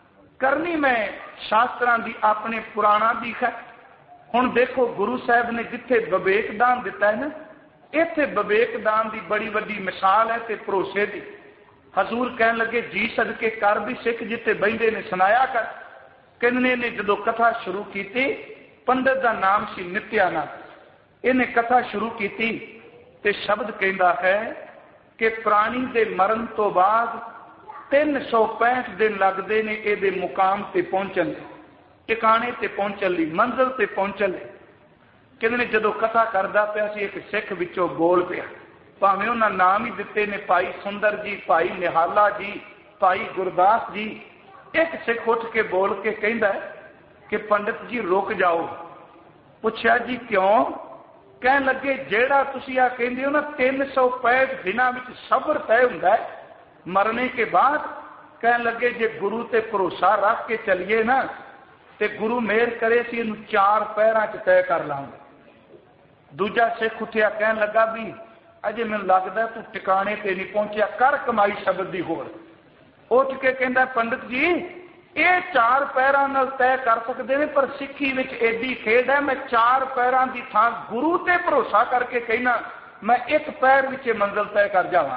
ਕਰਨੀ ਮੈਂ ਸ਼ਾਸਤਰਾਂ ਦੀ, ਆਪਣੇ ਪੁਰਾਣਾ ਦੀ ਹੈ। ਹੁਣ ਦੇਖੋ ਗੁਰੂ ਸਾਹਿਬ ਨੇ ਜਿੱਥੇ ਵਿਵੇਕ ਦਾਨ ਦਿੱਤਾ ਹੈ ਨਾ, ਇੱਥੇ ਵਿਵੇਕ ਦਾਨ ਦੀ ਬੜੀ ਵੱਡੀ ਮਿਸਾਲ ਹੈ ਤੇ ਭਰੋਸੇ ਦੀ। ਹਜ਼ੂਰ ਕਹਿਣ ਲੱਗੇ ਜੀ ਸਦਕੇ ਕਰ ਵੀ ਸਿੱਖ ਜਿੱਥੇ ਬਹਿੰਦੇ ਨੇ ਸੁਣਾਇਆ ਕਰ। ਕਹਿੰਦੇ ਨੇ ਜਦੋਂ ਕਥਾ ਸ਼ੁਰੂ ਕੀਤੀ, ਪੰਡਤ ਦਾ ਨਾਮ ਸੀ ਨਿਤਿਆਨੰਦ, ਇਹਨੇ ਕਥਾ ਸ਼ੁਰੂ ਕੀਤੀ ਤੇ ਸ਼ਬਦ ਕਹਿੰਦਾ ਹੈ ਕਿ ਪ੍ਰਾਣੀ ਦੇ ਮਰਨ ਤੋਂ ਬਾਅਦ ਤਿੰਨ ਸੌ ਪੈਂਹਠ ਦਿਨ ਲੱਗਦੇ ਨੇ ਇਹਦੇ ਮੁਕਾਮ ਤੇ ਪਹੁੰਚਣ ਲਈ, ਟਿਕਾਣੇ ਤੇ ਪਹੁੰਚਣ ਲਈ, ਮੰਜ਼ਿਲ ਤੇ ਪਹੁੰਚਣ ਲਈ। ਕਹਿੰਦੇ ਨੇ ਜਦੋਂ ਕਥਾ ਕਰਦਾ ਪਿਆ ਸੀ, ਇੱਕ ਸਿੱਖ ਵਿੱਚੋਂ ਬੋਲ ਪਿਆ, ਭਾਵੇਂ ਉਹਨਾਂ ਨਾਮ ਹੀ ਦਿੱਤੇ ਨੇ ਭਾਈ ਸੁੰਦਰ ਜੀ, ਭਾਈ ਨਿਹਾਲਾ ਜੀ, ਭਾਈ ਗੁਰਦਾਸ ਜੀ। ਇੱਕ ਸਿੱਖ ਉੱਠ ਕੇ ਬੋਲ ਕੇ ਕਹਿੰਦਾ ਕਿ ਪੰਡਤ ਜੀ ਰੁਕ ਜਾਓ। ਪੁੱਛਿਆ ਜੀ ਕਿਉਂ? ਕਹਿਣ ਲੱਗੇ ਜਿਹੜਾ ਤੁਸੀਂ ਆ ਕਹਿੰਦੇ ਹੋ ਨਾ ਤਿੰਨ ਸੌ ਪੈਂਹਠ ਦਿਨਾਂ ਵਿੱਚ ਸਬਰ ਤੈਅ ਹੁੰਦਾ ਹੈ ਮਰਨੇ ਕੇ ਬਾਅਦ। ਕਹਿਣ ਲੱਗੇ ਜੇ ਗੁਰੂ ਤੇ ਭਰੋਸਾ ਰੱਖ ਕੇ ਚੱਲੀਏ ਨਾ ਤੇ ਗੁਰੂ ਮਿਹਰ ਕਰੇ ਸੀ ਇਹਨੂੰ ਚਾਰ ਪਹਿਰਾਂ ਚ ਤੈਅ ਕਰ ਲਾਂਗੇ। ਦੂਜਾ ਸਿੱਖ ਉੱਠਿਆ, ਕਹਿਣ ਲੱਗਾ ਵੀ ਅਜੇ ਮੈਨੂੰ ਲੱਗਦਾ ਤੂੰ ਟਿਕਾਣੇ ਤੇ ਨਹੀਂ ਪਹੁੰਚਿਆ, ਕਰ ਕਮਾਈ ਸ਼ਬਦ ਦੀ ਹੋਰ। ਉੱਠ ਕੇ ਕਹਿੰਦਾ ਪੰਡਤ ਜੀ ਇਹ ਚਾਰ ਪੈਰਾਂ ਨਾਲ ਤੈਅ ਕਰ ਸਕਦੇ ਨੇ, ਪਰ ਸਿੱਖੀ ਵਿੱਚ ਏਡੀ ਖੇਡ ਹੈ, ਮੈਂ ਚਾਰ ਪੈਰਾਂ ਦੀ ਥਾਂ ਗੁਰੂ ਤੇ ਭਰੋਸਾ ਕਰਕੇ ਕਹਿਣਾ ਮੈਂ ਇੱਕ ਪੈਰ ਵਿੱਚ ਮੰਜ਼ਿਲ ਤੈਅ ਕਰ ਜਾਵਾਂਗਾ।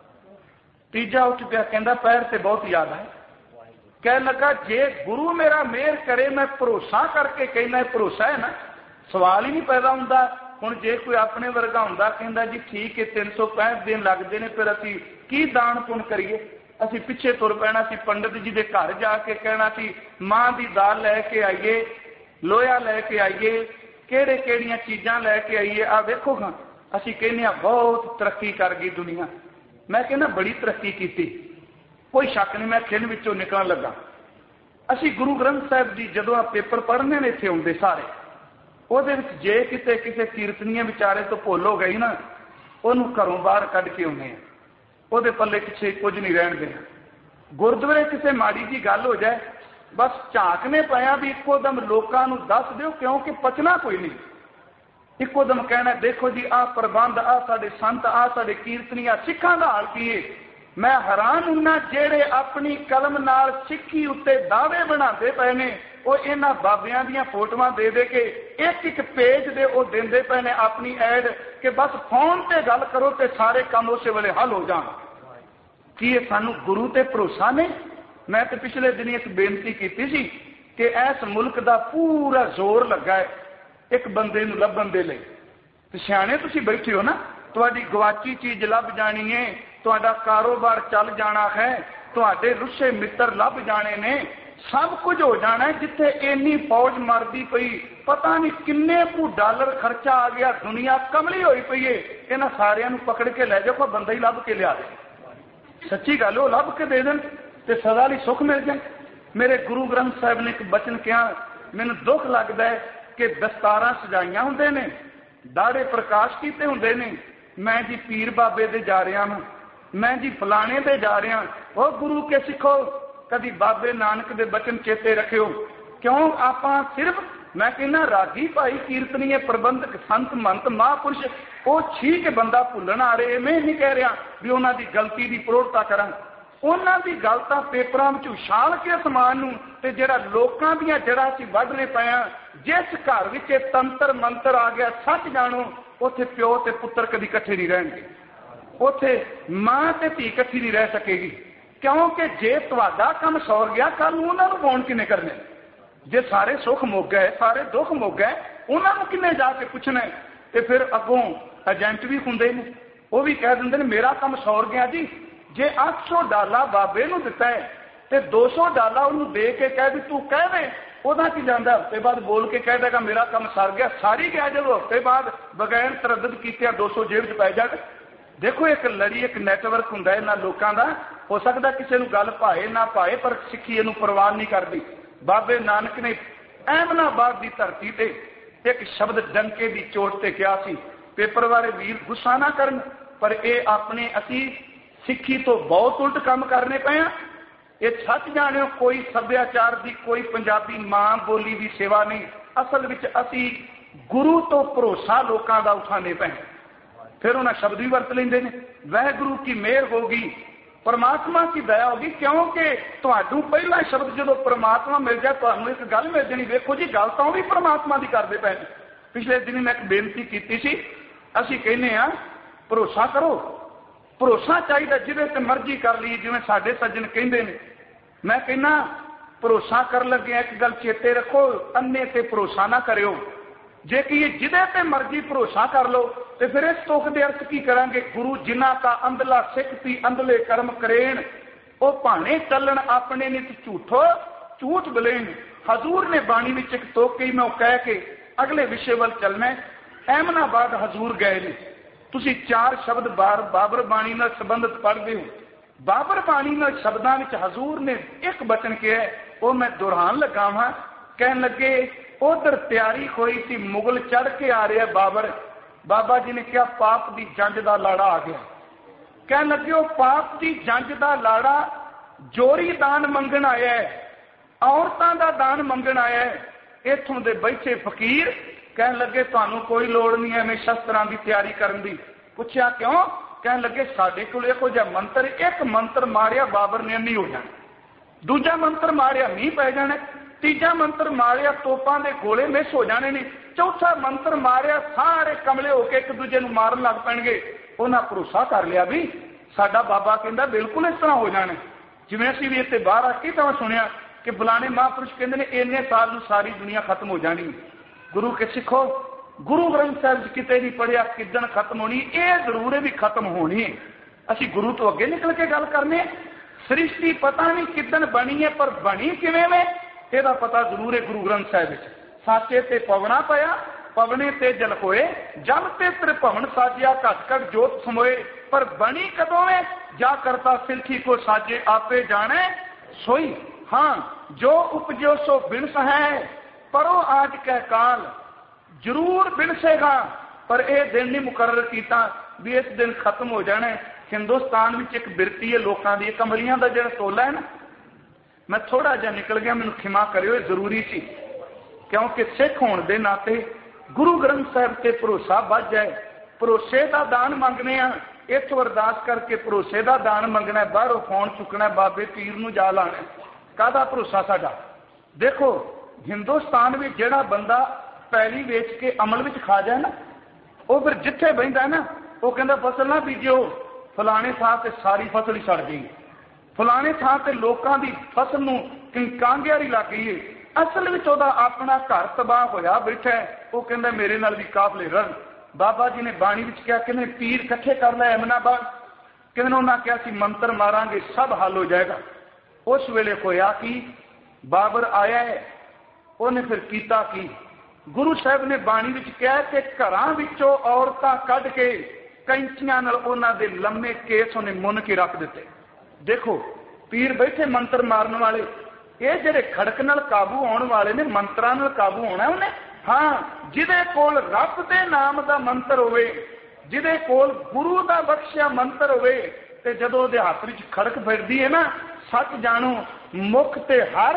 ਤੀਜਾ ਉੱਠ ਪਿਆ, ਕਹਿੰਦਾ ਪੈਰ ਤੇ ਬਹੁਤ ਯਾਦ ਹੈ। ਕਹਿਣ ਲੱਗਾ ਜੇ ਗੁਰੂ ਮੇਰਾ ਮਿਹਰ ਕਰੇ, ਮੈਂ ਭਰੋਸਾ ਕਰਕੇ ਕਹਿਣਾ, ਭਰੋਸਾ ਹੈ ਨਾ, ਸਵਾਲ ਹੀ ਨਹੀਂ ਪੈਦਾ ਹੁੰਦਾ। ਹੁਣ ਜੇ ਕੋਈ ਆਪਣੇ ਵਰਗਾ ਹੁੰਦਾ ਕਹਿੰਦਾ ਜੀ ਠੀਕ ਹੈ ਤਿੰਨ ਸੌ ਪੈਂਹਠ ਦਿਨ ਲੱਗਦੇ ਨੇ, ਫਿਰ ਅਸੀਂ ਕੀ ਦਾਨ ਪੁੰਨ ਕਰੀਏ? ਅਸੀਂ ਪਿੱਛੇ ਤੁਰ ਪੈਣਾ ਸੀ, ਪੰਡਤ ਜੀ ਦੇ ਘਰ ਜਾ ਕੇ ਕਹਿਣਾ ਸੀ ਮਾਂ ਦੀ ਦਾਲ ਲੈ ਕੇ ਆਈਏ, ਲੋਹਾ ਲੈ ਕੇ ਆਈਏ, ਕਿਹੜੇ ਕਿਹੜੀਆਂ ਚੀਜ਼ਾਂ ਲੈ ਕੇ ਆਈਏ। ਆ ਵੇਖੋ ਹਾਂ, ਅਸੀਂ ਕਹਿੰਦੇ ਹਾਂ ਬਹੁਤ ਤਰੱਕੀ ਕਰ ਗਈ ਦੁਨੀਆ। ਮੈਂ ਕਹਿੰਦਾ ਬੜੀ ਤਰੱਕੀ ਕੀਤੀ, ਕੋਈ ਸ਼ੱਕ ਨਹੀਂ। ਮੈਂ ਖਿੰਨ ਵਿੱਚੋਂ ਨਿਕਲਣ ਲੱਗਾ। ਅਸੀਂ ਗੁਰੂ ਗ੍ਰੰਥ ਸਾਹਿਬ ਦੀ ਜਦੋਂ ਆ ਪੇਪਰ ਪੜ੍ਹਨੇ ਨੇ ਇੱਥੇ ਆਉਂਦੇ ਸਾਰੇ, ਉਹਦੇ ਵਿੱਚ ਜੇ ਕਿਤੇ ਕਿਸੇ ਕੀਰਤਨੀਏ ਵਿਚਾਰੇ ਤੋਂ ਭੁੱਲ ਹੋ ਗਈ ਨਾ, ਉਹਨੂੰ ਘਰੋਂ ਬਾਹਰ ਕੱਢ ਕੇ ਆਉਂਦੇ ਆ, ਉਹਦੇ ਪੱਲੇ ਪਿੱਛੇ ਕੁਝ ਨਹੀਂ ਰਹਿਣ ਦੇਣਾ। ਗੁਰਦੁਆਰੇ ਕਿਸੇ ਮਾੜੀ ਜੀ ਗੱਲ ਹੋ ਜਾਏ, ਬਸ ਝਾਕਨੇ ਪਿਆ ਵੀ ਇੱਕੋ ਦਮ ਲੋਕਾਂ ਨੂੰ ਦੱਸ ਦਿਓ, ਕਿਉਂਕਿ ਪਚਣਾ ਕੋਈ ਨਹੀਂ। ਇੱਕੋ ਦਮ ਕਹਿਣਾ ਦੇਖੋ ਜੀ ਆਹ ਪ੍ਰਬੰਧ, ਆਹ ਸਾਡੇ ਸੰਤ, ਆਹ ਸਾਡੇ ਕੀਰਤਨੀਆ, ਸਿੱਖਾਂ ਦਾ ਹਾਲ ਕੀ ਹੈ। ਮੈਂ ਹੈਰਾਨ ਹੁੰਨਾ ਜਿਹੜੇ ਆਪਣੀ ਕਲਮ ਨਾਲ ਸਿੱਖੀ ਉੱਤੇ ਦਾਅਵੇ ਬਣਾਉਂਦੇ ਪਏ ਨੇ, ਉਹ ਇਹਨਾਂ ਬਾਬਿਆਂ ਦੀਆਂ ਫੋਟੋਆਂ ਦੇ ਦੇ ਕੇ ਇੱਕ ਇੱਕ ਪੇਜ ਦੇ ਉਹ ਦਿੰਦੇ ਪਏ ਨੇ ਆਪਣੀ ਐਡ ਕਿ ਬਸ ਫੋਨ ਤੇ ਗੱਲ ਕਰੋ ਤੇ ਸਾਰੇ ਕੰਮ ਉਸੇ ਵੇਲੇ ਹੱਲ ਹੋ ਜਾਣ। ਕੀ ਇਹ ਸਾਨੂੰ ਗੁਰੂ ਤੇ ਭਰੋਸਾ ਨਹੀਂ? ਮੈਂ ਤੇ ਪਿਛਲੇ ਦਿਨੀ ਇੱਕ ਬੇਨਤੀ ਕੀਤੀ ਸੀ ਕਿ ਇਸ ਮੁਲਕ ਦਾ ਪੂਰਾ ਜ਼ੋਰ ਲੱਗਾ ਹੈ ਇੱਕ ਬੰਦੇ ਨੂੰ ਲੱਭਣ ਦੇ ਲਈ। ਤੇ ਸਿਆਣੇ ਤੁਸੀਂ ਬੈਠੇ ਹੋ ਨਾ, ਤੁਹਾਡੀ ਗਵਾਚੀ ਚੀਜ਼ ਲੱਭ ਜਾਣੀ ਹੈ, ਤੁਹਾਡਾ ਕਾਰੋਬਾਰ ਚੱਲ ਜਾਣਾ ਹੈ, ਤੁਹਾਡੇ ਰੁੱਸੇ ਮਿੱਤਰ ਲੱਭ ਜਾਣੇ ਨੇ, ਸਭ ਕੁਝ ਹੋ ਜਾਣਾ। ਜਿੱਥੇ ਇੰਨੀ ਫੌਜ ਮਰਦੀ ਪਈ, ਪਤਾ ਨਹੀਂ ਕਿੰਨੇ ਕੁ ਡਾਲਰ ਖਰਚਾ ਆ ਗਿਆ, ਦੁਨੀਆ ਕਮਲੀ ਹੋਈ ਪਈ ਏ, ਇਹਨਾਂ ਸਾਰਿਆਂ ਨੂੰ ਪਕੜ ਕੇ ਲੈ ਜਾਓ, ਕੋਈ ਬੰਦਾ ਹੀ ਲੱਭ ਕੇ ਲਿਆ ਦੇ। ਸੱਚੀ ਗੱਲ, ਉਹ ਲੱਭ ਕੇ ਦੇ ਦੇਣ ਤੇ ਸਦਾ ਲਈ ਸੁੱਖ ਮਿਲ ਜਾਏ। ਮੇਰੇ ਗੁਰੂ ਗ੍ਰੰਥ ਸਾਹਿਬ ਨੇ ਇੱਕ ਬਚਨ ਕਿਹਾ, ਮੈਨੂੰ ਦੁੱਖ ਲੱਗਦਾ ਹੈ ਕਿ ਦਸਤਾਰਾਂ ਸਜਾਈਆਂ ਹੁੰਦੇ ਨੇ, ਦਾੜੇ ਪ੍ਰਕਾਸ਼ ਕੀਤੇ ਹੁੰਦੇ ਨੇ, ਮੈਂ ਜੀ ਪੀਰ ਬਾਬੇ ਦੇ ਜਾ ਰਿਹਾ ਹਾਂ, ਮੈਂ ਜੀ ਫਲਾਣੇ ਦੇ ਜਾ ਰਿਹਾ। ਉਹ ਗੁਰੂ ਕੇ ਸਿੱਖੋ, ਕਦੀ ਬਾਬੇ ਨਾਨਕ ਦੇ ਬਚਨ ਚੇਤੇ ਰੱਖਿਓ। ਕਿਉਂ ਆਪਾਂ ਸਿਰਫ मैं कहना रागी भाई कीर्तनीय प्रबंधक संत मंत महापुरुष वो ठीक बंदा भुलन आ रहे। मैं नहीं कह रहा भी उन्होंने गलती की प्रौढ़ता करा, उन्होंने गल तो पेपरों में उछाल के असमान नूं ते जिहड़ा लोकां दीयां जड़ां असीं वढने पए हां, जिस घर विच तंत्र मंत्र आ गया सच जाणो उत्थे प्यो ते पुत्र कदी इकट्ठे नहीं रहणगे, उत्थे मां ते धी इकट्ठी नहीं रह सकेगी। क्योंकि जे तुहाडा काम सौर गया कल उन्हां नूं फोन किने करने, जे सारे सुख मुक गए सारे दुख मुक गए उन्हां नूं किने जाके पुछना। ते फिर अगों एजेंट भी हुंदे ने, वो भी कह दिंदे ने मेरा काम सौर गया जी, जे अठ सौ डाला बाबे नूं दिता है ते दो सौ डाला उन्होंने दे के कह दी तू कह दे, वह की जाता हफ्ते बाद बोल के कह देगा मेरा काम सर गया, सारी गया जब हफ्ते बाद बगैर तरद्दुद कीते दो सौ जेब च पै जाए। देखो एक लड़ी एक नैटवर्क हुंदा है इन्हां लोकां दा, हो सकता किसी नूं गल भाए ना भाए पर सिੱਖੀ इहनूं परवाह नहीं करती। बाबे नानक ने अहमदाबाद की धरती ते एक शब्द डंके की चोट ते कहा सी, पेपर वाले वीर गुस्सा ना करन पर यह अपने असी सिੱਖੀ तो बहुत उल्ट काम करने पे हैं। ये सच जाने कोई सभ्याचार की कोई पंजाबी मां बोली की सेवा नहीं, असल विच असी गुरु तो भरोसा लोगों का उठाने पे हैं। फिर उन्हें शब्द भी वरत लेंदे ने, वह गुरु की मेहर होगी परमात्मा की दया होगी। क्योंकि तुहानू पहला शब्द जो परमात्मा मिल जाए तुहानू एक गल मिल जानी, देखो जी गल तो भी परमात्मा की करते पे। पिछले दिन मैं एक बेनती की सी, असी कहने आ भरोसा करो, भरोसा चाहिए जिदे ते मर्जी कर ली, जिवें साडे सज्जन कहंदे ने। मैं कहना भरोसा कर लगे एक गल चेते रखो, अन्ने ते भरोसा ना करियो। जे कि जिदे ते मर्जी भरोसा कर लो तो फिर इस तुख दे अर्थ की करांगे। गुरु जिन्ना का अंधला सिख पी अंधले कर्म करेन, ओ भाने चलन अपने नित झूठो झूठ बलेन। हजूर ने बाणी विच एक तुक कही, मैं कह के अगले विषय वल चलना। अहमदाबाद हजूर गए ने, तुसी चार शब्द बार बाबर बाणी नाल संबंधित पढ़ते हो। बाबर बाणी नाल शब्दां विच हजूर ने एक बचन कहा है, वो मैं दोहरान लगा वा। कहन लगे उधर तैयारी होई थी, मुगल चढ़ के आ रहा बाबर। बाबा जी ने कहा पाप की जंज का लाड़ा आ गया। कहन लगे वो पाप की जंज का लाड़ा जोरी दान मंगन आया है, औरतों का दान मंगन आया है। इथों दे बैठे फकीर कहन लगे तुहानू कोई लोड़ नहीं है शस्त्रां की तैयारी करन दी। पूछया क्यों? कहन लगे साडे कोल इहो जिहा मंत्र, एक मंत्र मारिया बाबर ने नहीं हो जाना, दूजा मंत्र मारिया मींह पै जाना, तीजा मंत्र मारिया तोपां दे गोले मिस हो जाने ने, चौथा मंत्र मारिया सारे कमले होके एक दूजे नूं मारन लग पैणगे। उन्हां भरोसा कर लिया भी साडा बाबा कहंदा बिल्कुल इस तरह हो जाना। जिवें असीं भी इत्थे बाहर आके तां सुनिया कि फलाणे महापुरुष कहंदे ने इन्ने साल नूं सारी दुनिया खत्म हो जानी। गुरु के सिखो, गुरु ग्रंथ साहिब किते नहीं पढ़िया किदन खत्म होनी, ये जरूर है भी खत्म होनी है। असीं गुरु तो अगे निकल के गल करने। सृष्टि पता नहीं किदन बनी है पर बनी किवें में ਇਹਦਾ पता जरूर है। गुरु ग्रंथ साहिब साचे ते पवना पया, पवने ते जल होए, जल ते त्रिभवन साजिया घट घट जोत समोए। पर बनी कदों है? जा करता सिरठी को साजे आपे जाने सोई। हाँ जो उपजो सो बिनस है, परो आज कह काल जरूर बिनसेगा। पर यह दिन नहीं मुकर्रर किया भी इस दिन खत्म हो जाना। हिंदुस्तान में एक बिरती है लोगों की, कमलियां का जो टोला है ना, मैं थोड़ा जा निकल गया, मैनू खिमा करियो, जरूरी सी क्योंकि सिख होने के नाते गुरु ग्रंथ साहिब से भरोसा बढ़ जाए। भरोसे का दान मंगने आ, इथों अरदास करके भरोसे का दान मंगना, बाहरों फोन चुकना, बाबे पीर नूं जा लाना, काहदा भरोसा साडा। देखो हिंदुस्तान में जिहड़ा बंदा पैली वेच के अमल में खा जाए ना, वो फिर जिथे बहिंदा ना वो कहंदा फसल ना बीजियो, फलाने थां ते सारी फसल ही सड़ गई, फलाने थां ते लोकां दी फसल नूं कांगियारी लग गई है। असल विच ओहदा अपना घर तबाह होया बैठा है। वो कहंदा मेरे नाल भी काफले रन। बाबा जी ने बाणी विच कहा कहंदे पीर इकट्ठे कर लै अहमदाबाद, कहंदे उन्हां कहा सी मंत्र मारांगे सब हल हो जाएगा। उस वेले होया कि बाबर आया है, उन्हें फिर कीता की गुरु साहब ने बाणी विच कहा कि घरां विचों औरतां कढ के कैंचियां नाल उन्हां दे लम्मे केस उन्हें मुन के रख दिते। देखो पीर बैठे मंत्र मारन वाले, ये जेडे खड़क नाल काबू आने वाले ने, मंत्रां नाल काबू होना उन्हें। हाँ जिदे कोल रब दे नाम दा मंत्र होवे, जिदे कोल गुरु दा बख्शिया मंत्र होवे, ते जदों दे हत्थ विच खड़क फिरदी है ना, सच जानो मुख ते हर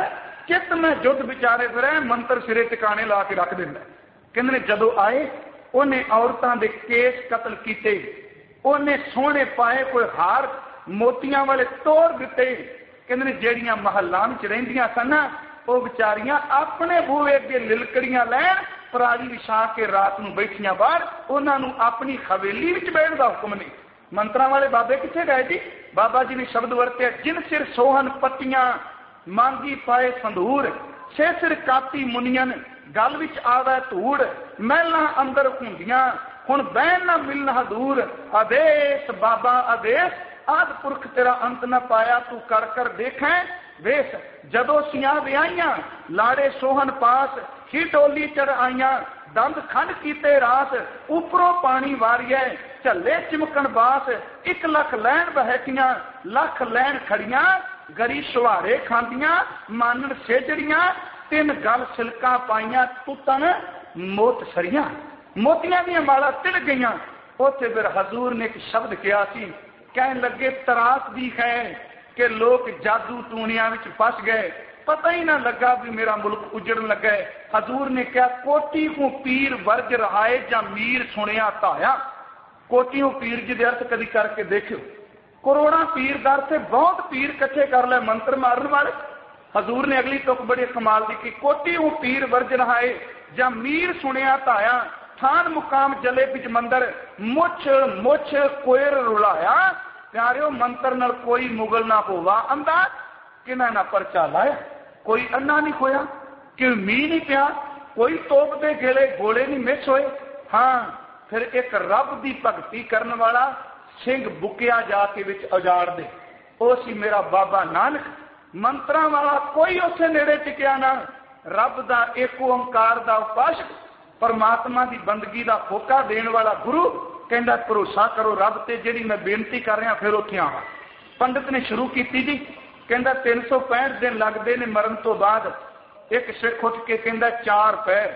चित में युद्ध विचारे फिर मंत्र सिरे टिकाने ला के रख दिंदा। कहंदे ने जदों आए उन्हें औरतां दे केस कतल कीते, उन्हें सोने पाए कोई हार मोतियां वाले तोड़ दिते। कहंदे ने जेड़ियां महलां विच रहिंदियां सन वो बेचारियां अपने बूहे अगे लिलकड़ियां लैण पराली विछा के रात नूं बैठियां बाहर, उन्हां नूं अपनी हवेली विच बैठण दा हुक्म नहीं। मंत्रां वाले बाबे कित्थे गए जी? बाबा जी ने शब्द वरते जिन सिर सोहन पत्तियां मांगी पाए संधूर, छे सिर काती मुनियन गल विच आवे धूड़, महलां अंदर हुंदियां हुण बैन ना मिलना दूर। आदेश बाबा आदेश आद पुरख तेरा अंत न पाया, तू कर कर देखें वेश। जदों सियां विआहियां लाड़े सोहन पास, ही डोली चढ़ आईयां दंद खंड कीते रास। उपरों पानी वारिए झल्ले चिमकन बास, एक लख लैन बहकियां लख लैन खड़ियां, गरी सुहारे खांदियां मानन सेजड़ियां, तीन गल सिलका पाइयां तुतन मोत सरियां। मोतियां दी माला तिड़ गईयां। उत्थे फिर हजूर ने एक शब्द कहा सी, कहन लगे तरास दी है कि लोग जादू टूणियां विच फस गए, पता ही ना लगा भी मेरा मुल्क उजड़न लगा है। हजूर ने कहा कोटी को पीर वर्ज रहाए जा मीर सुनिया धाया। कोटी को पीर जी दे अर्थ कदी करके देखियो, करोड़ा पीर दर से बहुत पीर इकट्ठे कर ले मंत्र मारन वाले। हजूर ने अगली तुक बड़ी कमाल दी कि कोटी को पीर वर्ज रहाए जा मीर सुनिया धाया, थान मुकाम जले बिच मंदर मुछ मुछ कोयर रुलाया। प्यारियो मंत्र नाल कोई मुगल ना होवा अंदाज, किना ना परचा लाया, कोई अन्ना नहीं खोया, कि मीह नहीं पिया, कोई तोप दे गेले गोले नहीं मिस होए। हाँ फिर एक रब की भगती करने वाला सिंह बुकिया जाके विच उजाड़ दे, वो सी मेरा बाबा नानक। मंत्रा वाला कोई उसे नेड़े टिकिया ना, रब दा एक ओंकार दा उपासक, परमात्मा की बंदगी का होका देने वाला गुरु कहता भरोसा करो रब ते, जिहड़ी मैं बेनती कर रहा फिर उत्थे आवा। पंडित ने शुरू की जी, कहता तीन सौ पैंठ दिन लगते ने मरण तो बाद। एक सिख उठ के कहता चार पैर,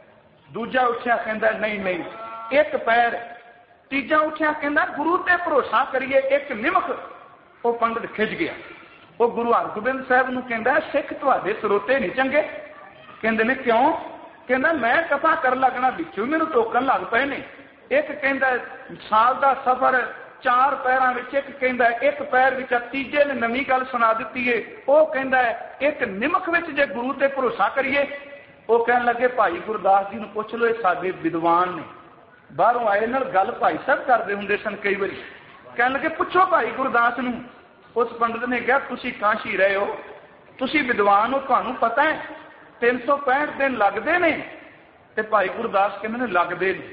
दूजा उठिया कहता नहीं नहीं एक पैर, तीजा उठिया कहता गुरु ते भरोसा करिए एक निमक। वो पंडित खिंच गया। वो गुरु हरगोबिंद साहब नूं कहता सिख तुहाडे सरोते नहीं चंगे। कहते ने क्यों? कहता मैं कथा कर लगना बिचों मैनूं टोकन लग पे ने। एक कहता साल का सफर चार पैरों में, एक कहता एक पैर विच, तीजे ने नवी गल सुना दी है। वो कहता एक निमक विच जे गुरु ते भरोसा करिए। वो कह लगे भाई गुरदास जी नूं पुछ लो, साडे विद्वान ने बाहरों आए नाल गल भाई साहब करते हुंदे सन कई बारी। कह लगे पुछो भाई गुरदास नूं। उस पंडित ने कहा तुसीं काशी रहे हो, तुसीं विद्वान हो, तुहानूं पता है तीन सौ पैंठ दिन लगते ने। ते भाई गुरदास कहते ने लगते ने।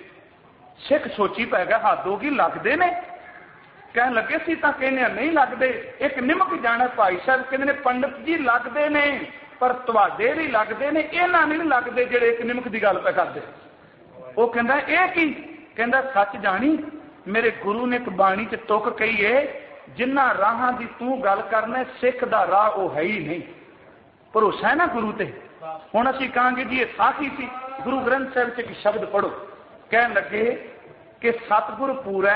सिख सोची पै गया हद होगी लगते ने। कह लगे सी तां कहने नहीं लगते, एक निमक जाना। भाई साहब कहते ने पंडित जी लगते ने पर तुहाडे भी लगते ने, इन्हां नहीं लगते जिहड़े एक निमक की गल पे करदे। वो कहंदा ये की? कहंदा सच जानी मेरे गुरु ने एक बाणी च तुक कही है, जिन्हां राहां दी तू गल करना सिख दा राह वो है ही नहीं। भरोसा है ना गुरु ते। हुण असीं कहांगे जी ये साखी सी। गुरु ग्रंथ साहिब च एक शब्द पढ़ो, कहन लगे कि सतगुर पूरा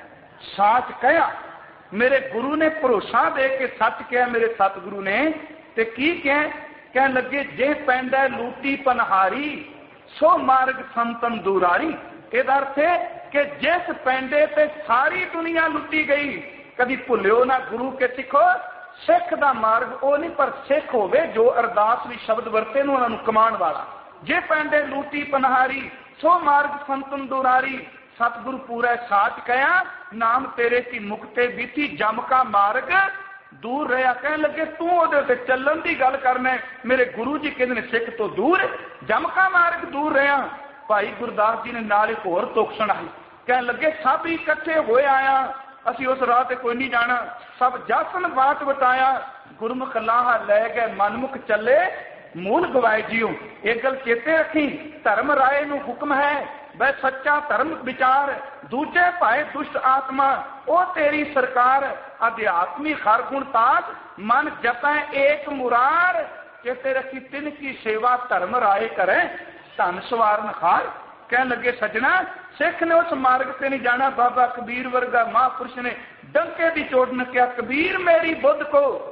साच कहा। मेरे गुरु ने भरोसा दे के सच कहा, मेरे सतगुरु ने। ते की कह कहन लगे जे पैंदा लूटी पनहारी, सो मार्ग संतन दुरारी। इहदा अर्थ है कि जिस पैंडे ते सारी दुनिया लुटी गई, कभी भुलियो ना गुरु के सिखो। सिख दा मार्ग वो नहीं, पर सिख होवे जो अरदास भी शब्द वरते नूं उन्हां नूं कमाण वाला। जे पैंडे लूटी पनहारी, सो मार्ग संतन दुरारी। सतगुरु पूरा साच कया, नाम तेरे की मुक्ते बीती, जम का मार्ग दूर रहा। कह लगे तू ओदे ते चलन की गल करना, मेरे गुरु जी कहते हैं सिख तो दूर, जम का मार्ग दूर रहा। भाई गुरदास जी ने नाल एक होर तुक सुनाई। कह लगे सब इकट्ठे होए आया, असी उस राह ते कोई नहीं जाना, सब जासन बात बताया। गुरमुख लाहा लै गए मनमुख चले, मूल गवाए जियो। एक गल चेते रखी, धर्म राय नूं हुक्म है, वह सच्चा धर्म विचार। दूजे भाए दुष्ट आत्मा, ओ तेरी सरकार। अध्यात्मी हर गुण ताज, मन जपै एक मुरार। चेते रखी तिन की सेवा धर्म राय करे, धन सवारन हार। कह लगे सजना सिख ने उस मार्ग से नहीं जाना। बाबा कबीर वर्गा महापुरुष ने डंके की चोट ने कहा, कबीर मेरी बुद्ध को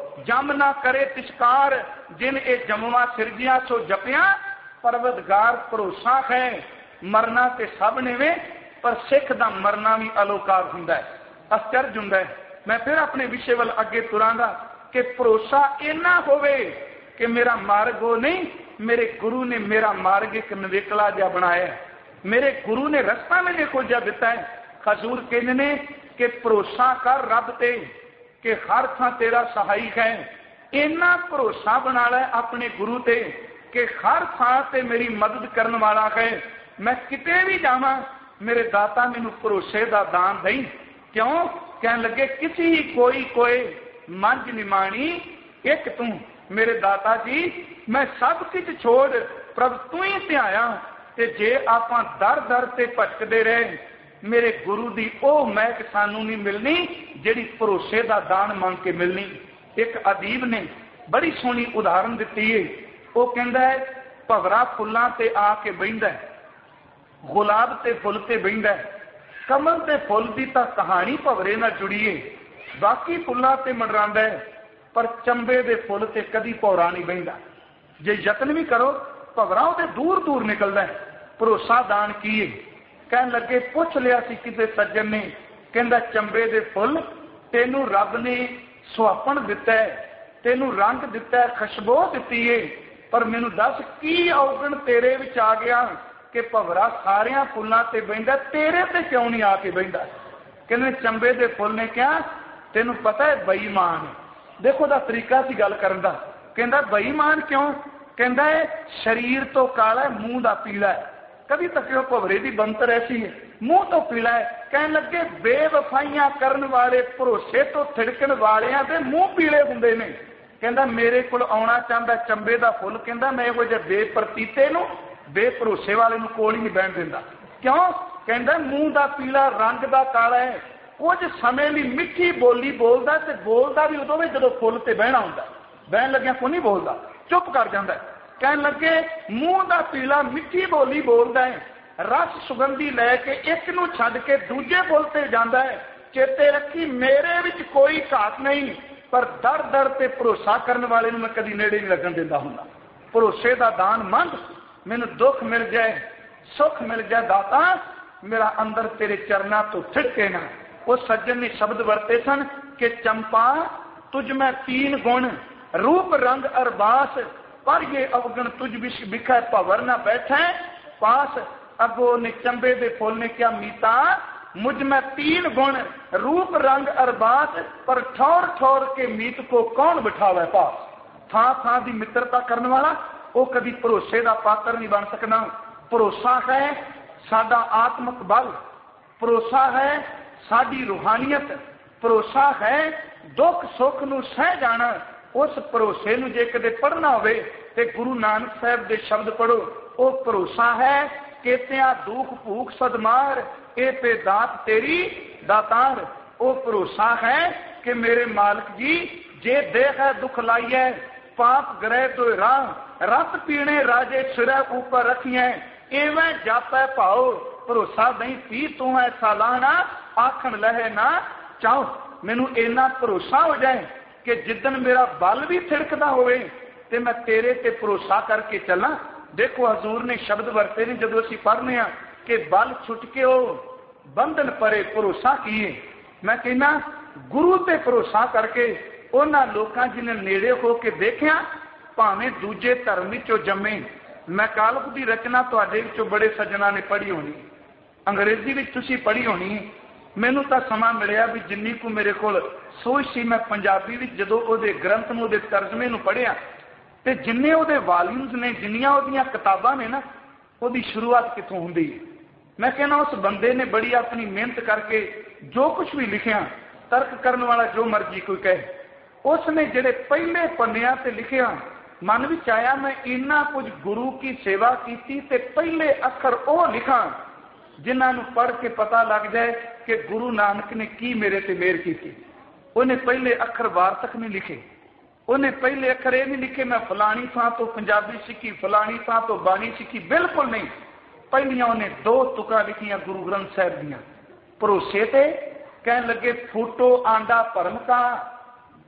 जम ना करे तिशकार, जिन ए जमवा सिरजिया सो जपिया, परवतगार भरोसा है। मरना ते सब ने वे, पर सिख दा मरना भी अलोकार हुंदा है, आश्चर्य हुंदा है। मैं फिर अपने विषय वाल अगे तुरांगा कि भरोसा इन्ना होवे कि मेरा मार्ग वो नहीं, मेरे गुरु ने मेरा मार्ग एक नवेकला जिहा बनाया है, मेरे गुरु ने रास्ता मैंने खोजा दिता है। हजूर कहते ने कि भरोसा कर रब ते कि हर थां तेरा सहायक है। इन्ना भरोसा बना लै अपने गुरु ते कि हर थां ते मेरी मदद करने वाला है। मैं किते भी जावां मेरे दाता मैनू भरोसे दा दान दई। क्यों? कहने लगे किसी कोई कोई मंझ निमाणी एक तू, मेरे दाता जी मैं सब कुछ छोड़ प्रभ तू ही ध्याया। ते जे आपां दर दर ते भटकदे रहे, मेरे गुरु दी ओ महक सानू नहीं मिलनी जिहड़ी भरोसे दा दान मंग के मिलनी। एक अदीब ने बड़ी सोहनी उदाहरण दिती है। वो कहंदा है भवरा फुल्लां ते आके बहिंदा है, गुलाब ते फुल ते बहिंदा है, कमल ते फुल दी तां कहानी भवरे नाल जुड़ी है, बाकी फुल्लां ते मंडरांदा है, पर चंबे दे फुल ते कदी भौरा नहीं बहिंदा। जे यतन भी करो भवरा उहदे दूर दूर निकलदा है। भरोसा दान की है? कहन लगे पुछ लिया सी किते सज्जन ने, कहंदा चंबे दे फुल तेनू रब ने सुहापन दिता है, तेनू रंग दिता है, खुशबू दिती है, पर मैनू दस की औगण तेरे विच आ गया कि भवरा सारिया फुल्लां ते बहिंदा, तेरे ते क्यों नहीं आके बहिंदा? कहंदे चंबे दे फुल ने कहा तेनू पता है बेईमान है। देखो दा तरीका सी गल करन दा। कहंदा बेईमान क्यों? कहंदा है शरीर तो काला है, मुंह दा पीला है। कभी तक भवरे की बनतर ऐसी है, मुंह तो पीला है। कहने लगे बेवफाइयां करने वाले भरोसे तो थिड़कन वालियां दे मुंह पीले हुंदे ने। कहंदा मेरे कोल आउणा चाहंदा चंबे दा फुल, कहंदा मैं इहो जिहे बेप्रतीते नूं बेभरोसे वाले नूं कोल ही नहीं बहन दिंदा। क्यों? कहंदा मुंह दा पीला, रंग दा काला है, कुछ समय ਲਈ मिठी बोली बोलदा ते बोलदा भी उदों वे जदों फुल ते बहना हुंदा, बहन लग्गिया कोई नहीं बोलदा, चुप कर जांदा। कहने लगे मुंह दा पीला मिठी बोली बोलदा है, रस सुगंधी लैके एक नूं छड्ड के दूजे बोल ते जांदा है। चेते रखी मेरे विच कोई घाट नहीं, पर दर दर ते भरोसा करने वाले नूं मैं कदी नेड़े नहीं लगन दिंदा हुंदा। भरोसे दा दान मंग, मैनू दुख मिल जाए सुख मिल जाए दाता, मेरा अंदर तेरे चरना तो थिड़के ना। वो सज्जन ने शब्द वरते सन कि चंपा तुझ में तीन गुण, रूप रंग अरबास, पर ये अवगुण तुझ विष बिखै भवर न बैठे पास। अगो ने चंबे दे फूल ने क्या मीता मुझ में तीन गुण, रूप रंग अरबास, पर ठौर ठौर के मीत को कौन बिठावे पास। थां थां दी मित्रता करने वाला वो कभी भरोसे का पात्र नहीं बन सकना। भरोसा है साडा आत्मक बल, भरोसा है साडी रूहानियत, भरोसा है दुख सुख नूं सह जाना। उस भरोसे नूं जे कदे पढ़ना होवे ते गुरु नानक साहब दे शब्द पढ़ो। वो भरोसा है केतिया दुख भूख सदमार, ए पे दात तेरी दातार। वो भरोसा है कि मेरे मालिक जी जे देह है दुख लाइए, पाप ग्रह तो राह, रत पीने राजे सिरे ऊपर रखिए, एवं जापै भाओ। भरोसा नहीं पी तू है सालाना, आखन लहे ना चाहो। मैनू इन्ना भरोसा हो जाए कि जिदन मेरा बल भी थिड़कदा होवे ते मैं तेरे ते भरोसा करके चलना। देखो हजूर ने शब्द वरते ने जदों असीं पढ़ने आ कि बल छुट के ओ बंधन परे भरोसा किए। मैं कहना गुरु ते भरोसा करके उन्हां लोकां जिन्हें नेड़े हो के देखिया, भावें दूजे धर्म विचों जम्मे। मैं कालक की रचना तुहाडे विचों बड़े सज्जणा ने पढ़ी होनी, अंग्रेजी विच तुसीं पढ़ी होनी। मैनू तो समा मिलिया भी जिन्नी को मेरे को सोच सी, मैं पंजाबी विच जदों उहदे ग्रंथ नूं उहदे तर्जमे नूं पढ़िया ते जिन्ने उहदे वाल्यूम्स ने, जिन्नियां उहदियां किताबां ने ना, उहदी शुरुआत कित्थों हुंदी है। मैं कहना उस बंदे ने बड़ी अपनी मेहनत करके जो कुछ भी लिखिया, तर्क करने वाला जो मर्जी कोई कहे, उसने जिहड़े पहले पन्नियां ते लिखिया मन विच आया मैं इन्ना कुछ गुरु की सेवा की ते पहले अखर ओ लिखा जिन्हां नूं पढ़ के पता लग जाए कि गुरु नानक ने की मेरे ते मेहर की। उन्हें पहले अखर वार्तक नहीं लिखे, उन्हें पहले अखर ये नहीं लिखे मैं फलानी थां तो पंजाबी सीखी, फलानी थां तो बाणी सीखी, बिल्कुल नहीं। पहलियां उन्हें दो तुकां लिखियां गुरु ग्रंथ साहिब दियां। भरोसे ते कहन लगे फूटो आंडा भरम का,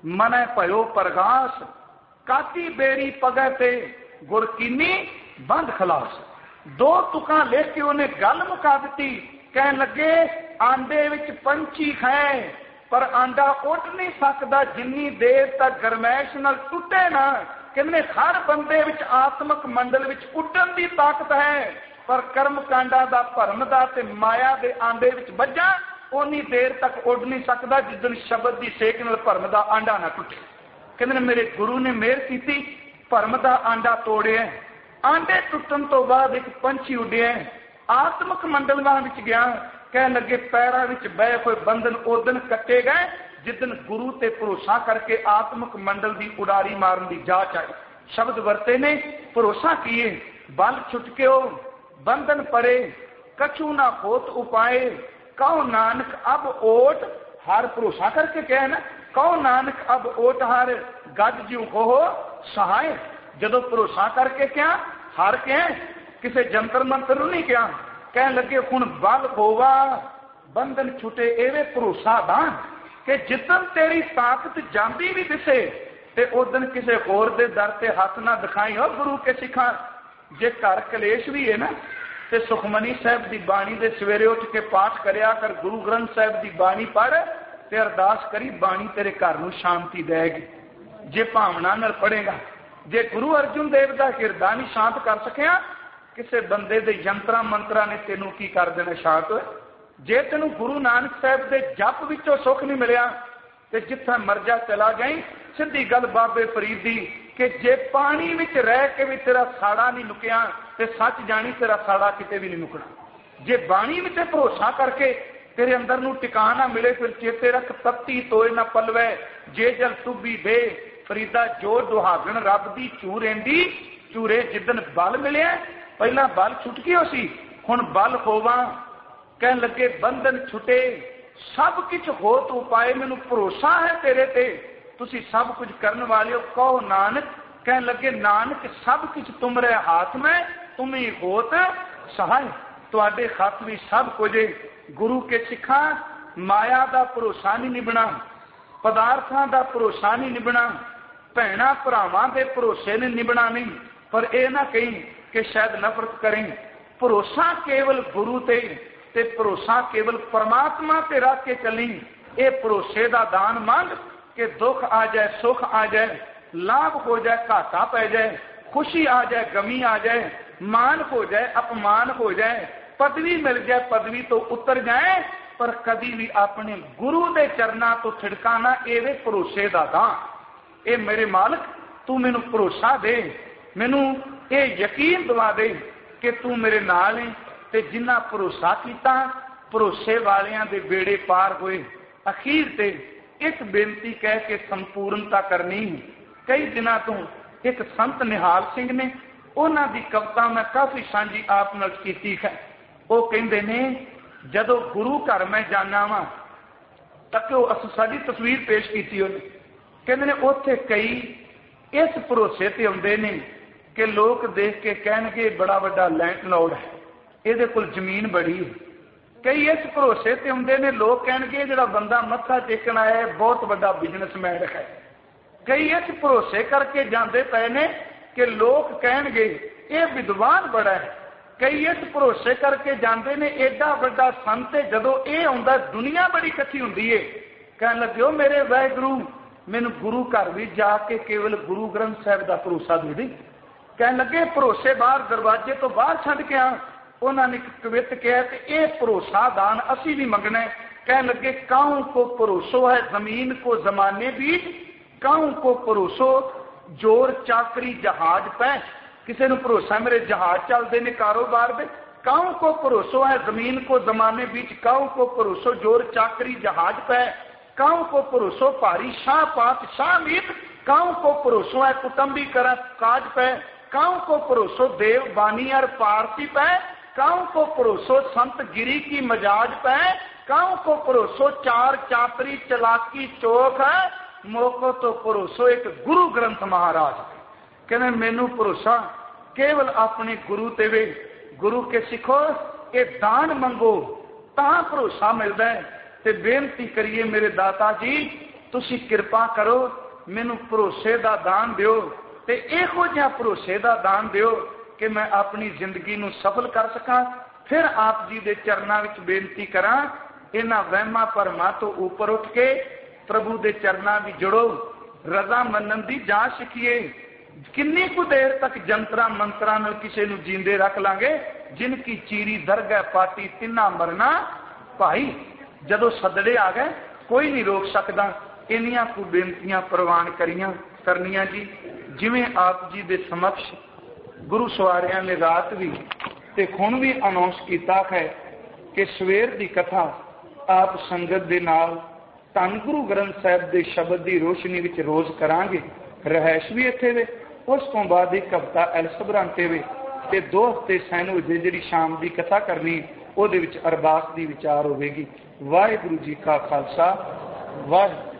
मनै भयो परगास, काती बेड़ी पगै ते गुर कीनी बंद खलास। दो तुकां लिख के उन्हें गल मुका दी। कह लगे आंडे विच पंछी है पर आंडा उठ नहीं सकता जिन्नी देर तक गरमैश नाल टुटे ना। कहने हर बंदे विच आत्मक मंडल विच उड्डण दी ताकत है, पर कर्म कांडा दा भरम दा ते माया दे आंडे विच वज्जा उन्नी देर तक उड़ नहीं सकता जिस शब्द की सेक नाल भरम दा आंडा ना टुटे। कहते मेरे गुरु ने मेहर की, भरम दा आंडा तोड़िया, आंडे टुटन तो बाद एक पंछी उड़िया, आत्मक मंडल विच गया। कह लगे पैरों विच बह कोई बंधन उदन कटे गए जिदन गुरु ते भरोसा करके आत्मक मंडल की उड़ारी मारन की जांच आई। शब्द वरते ने भरोसा किए, बल छुटके बंधन परे, कछु ना होत उपाय, कहो नानक अब ओट हार। भरोसा करके कह ना, कहो नानक अब ओट हार, गज ज्यू हो सहाय। जदों भरोसा करके क्या हार के किसी जंतर मंत्र नहीं क्या। कह लगे हुण बल होवा बंधन छुटे, एवे भरोसा दान कि जिदन तेरी ताकत जाती भी दिसे ते उदन किसी होर दे दर ते हथ ना दिखाई हो गुरु के सिखा। जे घर कलेश भी है ना ते सुखमनी साहब की बाणी दे सवेरे उठ के पाठ करिया कर, गुरु ग्रंथ साहब की बाणी पढ़ ते अरदास करी, बाणी तेरे घर नूं शांति देगी जे भावना नाल पढ़ेगा। जे गुरु अर्जुन देव का हिरदा नहीं शांत कर सकिया, किसी बंदे दे यंत्रा मंत्रा ने तेनू की कर देना शांत। जे तेनू गुरु नानक साहब के जप विचों सुख नहीं मिलिया ते जिथे मरजा चला गई। सीधी गल बाबे फरीद दी कि जे पानी विच रह के भी तेरा साड़ा नहीं मुकिया ते सच जानी तेरा साड़ा किते भी नहीं मुकना। जे बाणी विच भरोसा करके तेरे अंदर नू टिकाना मिले, फिर चेते रख तत्ती तोय ना पलवै, जे जल तुबी दे फरीदा जो दुहागण रब दी चूरेंदी चूरे। जिदन बल मिले पहला बल छुट गया सी, हुण बल होवा। कह लगे बंधन छुटे सब कुछ हो तो उपाय, मैनू भरोसा है तेरे ते, तुसी सब कुछ करने वाले हो। कहो नानक, कह लगे नानक सब कुछ तुमरे हाथ में, तुम्हें होत सहाय। तुहाडे हाथ भी सब कुछ। गुरु के सिखा माया का भरोसा नहीं निभना, पदार्थों का भरोसा नहीं निभना, भैणा भरावां के भरोसे ने निभना नहीं। पर यह ना कहीं कि शायद नफरत करें। भरोसा केवल गुरु ते ते भरोसा केवल परमात्मा ते रख के चली। ये भरोसे का दान मंग कि दुख आ जाए सुख आ जाए, लाभ हो जाए घाटा पै जाए, खुशी आ जाए गमी आ जाए, मान हो जाए अपमान हो जाए, पदवी मिल जाए पदवी तो उतर जाए, पर कभी भी अपने गुरु के चरणों तो छिड़काना। ये भरोसे का दान। ये मेरे मालिक तू मैनू भरोसा दे, मैनू ये यकीन दवा दे कि तू मेरे नाल है। ते जिन्ना भरोसा किया भरोसे वालियां दे बेड़े पार हुए। अखीर ते एक बेनती कह के संपूर्णता करनी। कई दिनों तो एक संत निहाल सिंह ने उन्हां दी कविता मैं काफी सांझी आप नाल कीती है। वो कहंदे ने जदों गुरु घर मैं जाना वा तां अस साडी तस्वीर पेश की। कहंदे ने उत्थे कई इस भरोसे ते आउंदे ने कि लोग देख के कहणगे बड़ा वड्डा लैंडलॉर्ड है, इहदे कोल जमीन बड़ी है। कई इस भरोसे ते आउंदे ने लोग कहणगे जिहड़ा बंदा मत्था टेकण आया है बहुत वड्डा बिजनेसमैन है। कई इस भरोसे करके जाते पे ने कि लोग कहणगे ये विद्वान बड़ा है। कई इस भरोसे करके जाते ने एडा वड्डा संत है, जदों ये आउंदा दुनिया बड़ी इकट्ठी हुंदी है। कहण लगे ओ मेरे वाहिगुरू मैनू गुरु घर भी जाके केवल गुरु ग्रंथ साहिब का भरोसा दे दी। कहण लगे भरोसे बाहर दरवाजे तो बाहर छड्ड के आ। उन्होंने कवित कहा कि यह भरोसा दान असी भी मंगना है। कहण लगे काहू को भरोसो है जमीन को जमाने बीच, काहू को भरोसो जोर चाकरी जहाज पै। किसी को भरोसा मेरे जहाज चलते ने कारोबार दे। काहू को भरोसो है जमीन को जमाने बीच, काहू को भरोसो जोर चाकरी जहाज पै। काहू को भरोसो भारी शाह पात शाह मीत, काहू को भरोसो है कुटुंबी कर काज पै। काहू को भरोसो देव बानी और पारसी पै। काहू को भरोसो संत गिरी की मजाज पै। काहू को भरोसो चार चातरी चलाकी चोक है। मोको तो भरोसो एक गुरु ग्रंथ महाराज। कहने मैनू भरोसा केवल अपने गुरु ते वे। गुरु के सिखो ये दान मंगो ता भरोसा मिलता है। ते बेनती करिए मेरे दाता जी तुसी कृपा करो मैनू भरोसे का दान दिओ ते इहो जिहा भरोसे का दान दिओ कि मैं अपनी जिंदगी नू सफल कर सकां। फिर आप जी दे चरनां विच बेनती करां, इन्हां वहमां भरमां तो ऊपर उठ के प्रभु दे चरनां विच जुड़ो, रजा मनन दी जांच सिखिए। किन्नी कु देर तक जंतरा मंत्रा नाल किसी नू जींदे रख लांगे, जिनकी चीरी दरगह पाटी तिन्ना मरना भाई। जदों सदड़े आ गए कोई नहीं रोक सकता। इन्नियां कु बेनतियां प्रवान करियां करनियां जी, जिवें आप जी दे समक्ष गुरु सवारियां ने रात भी ते हुण भी अनाउंस कीता है कि सवेर दी कथा आप संगत दे नाल धन गुरु ग्रंथ साहिब दे शब्द की रोशनी विच रोज करांगे। रहैश भी इत्थे वे, उस तो बाद एक हफ्ता एलसबरांटे वे ते दो हफ्ते सैनो जे जिहड़ी शाम की कथा करनी उहदे विच अरदास दी विचार होवेगी। वाहिगुरू जी का खालसा वाहिगुरू।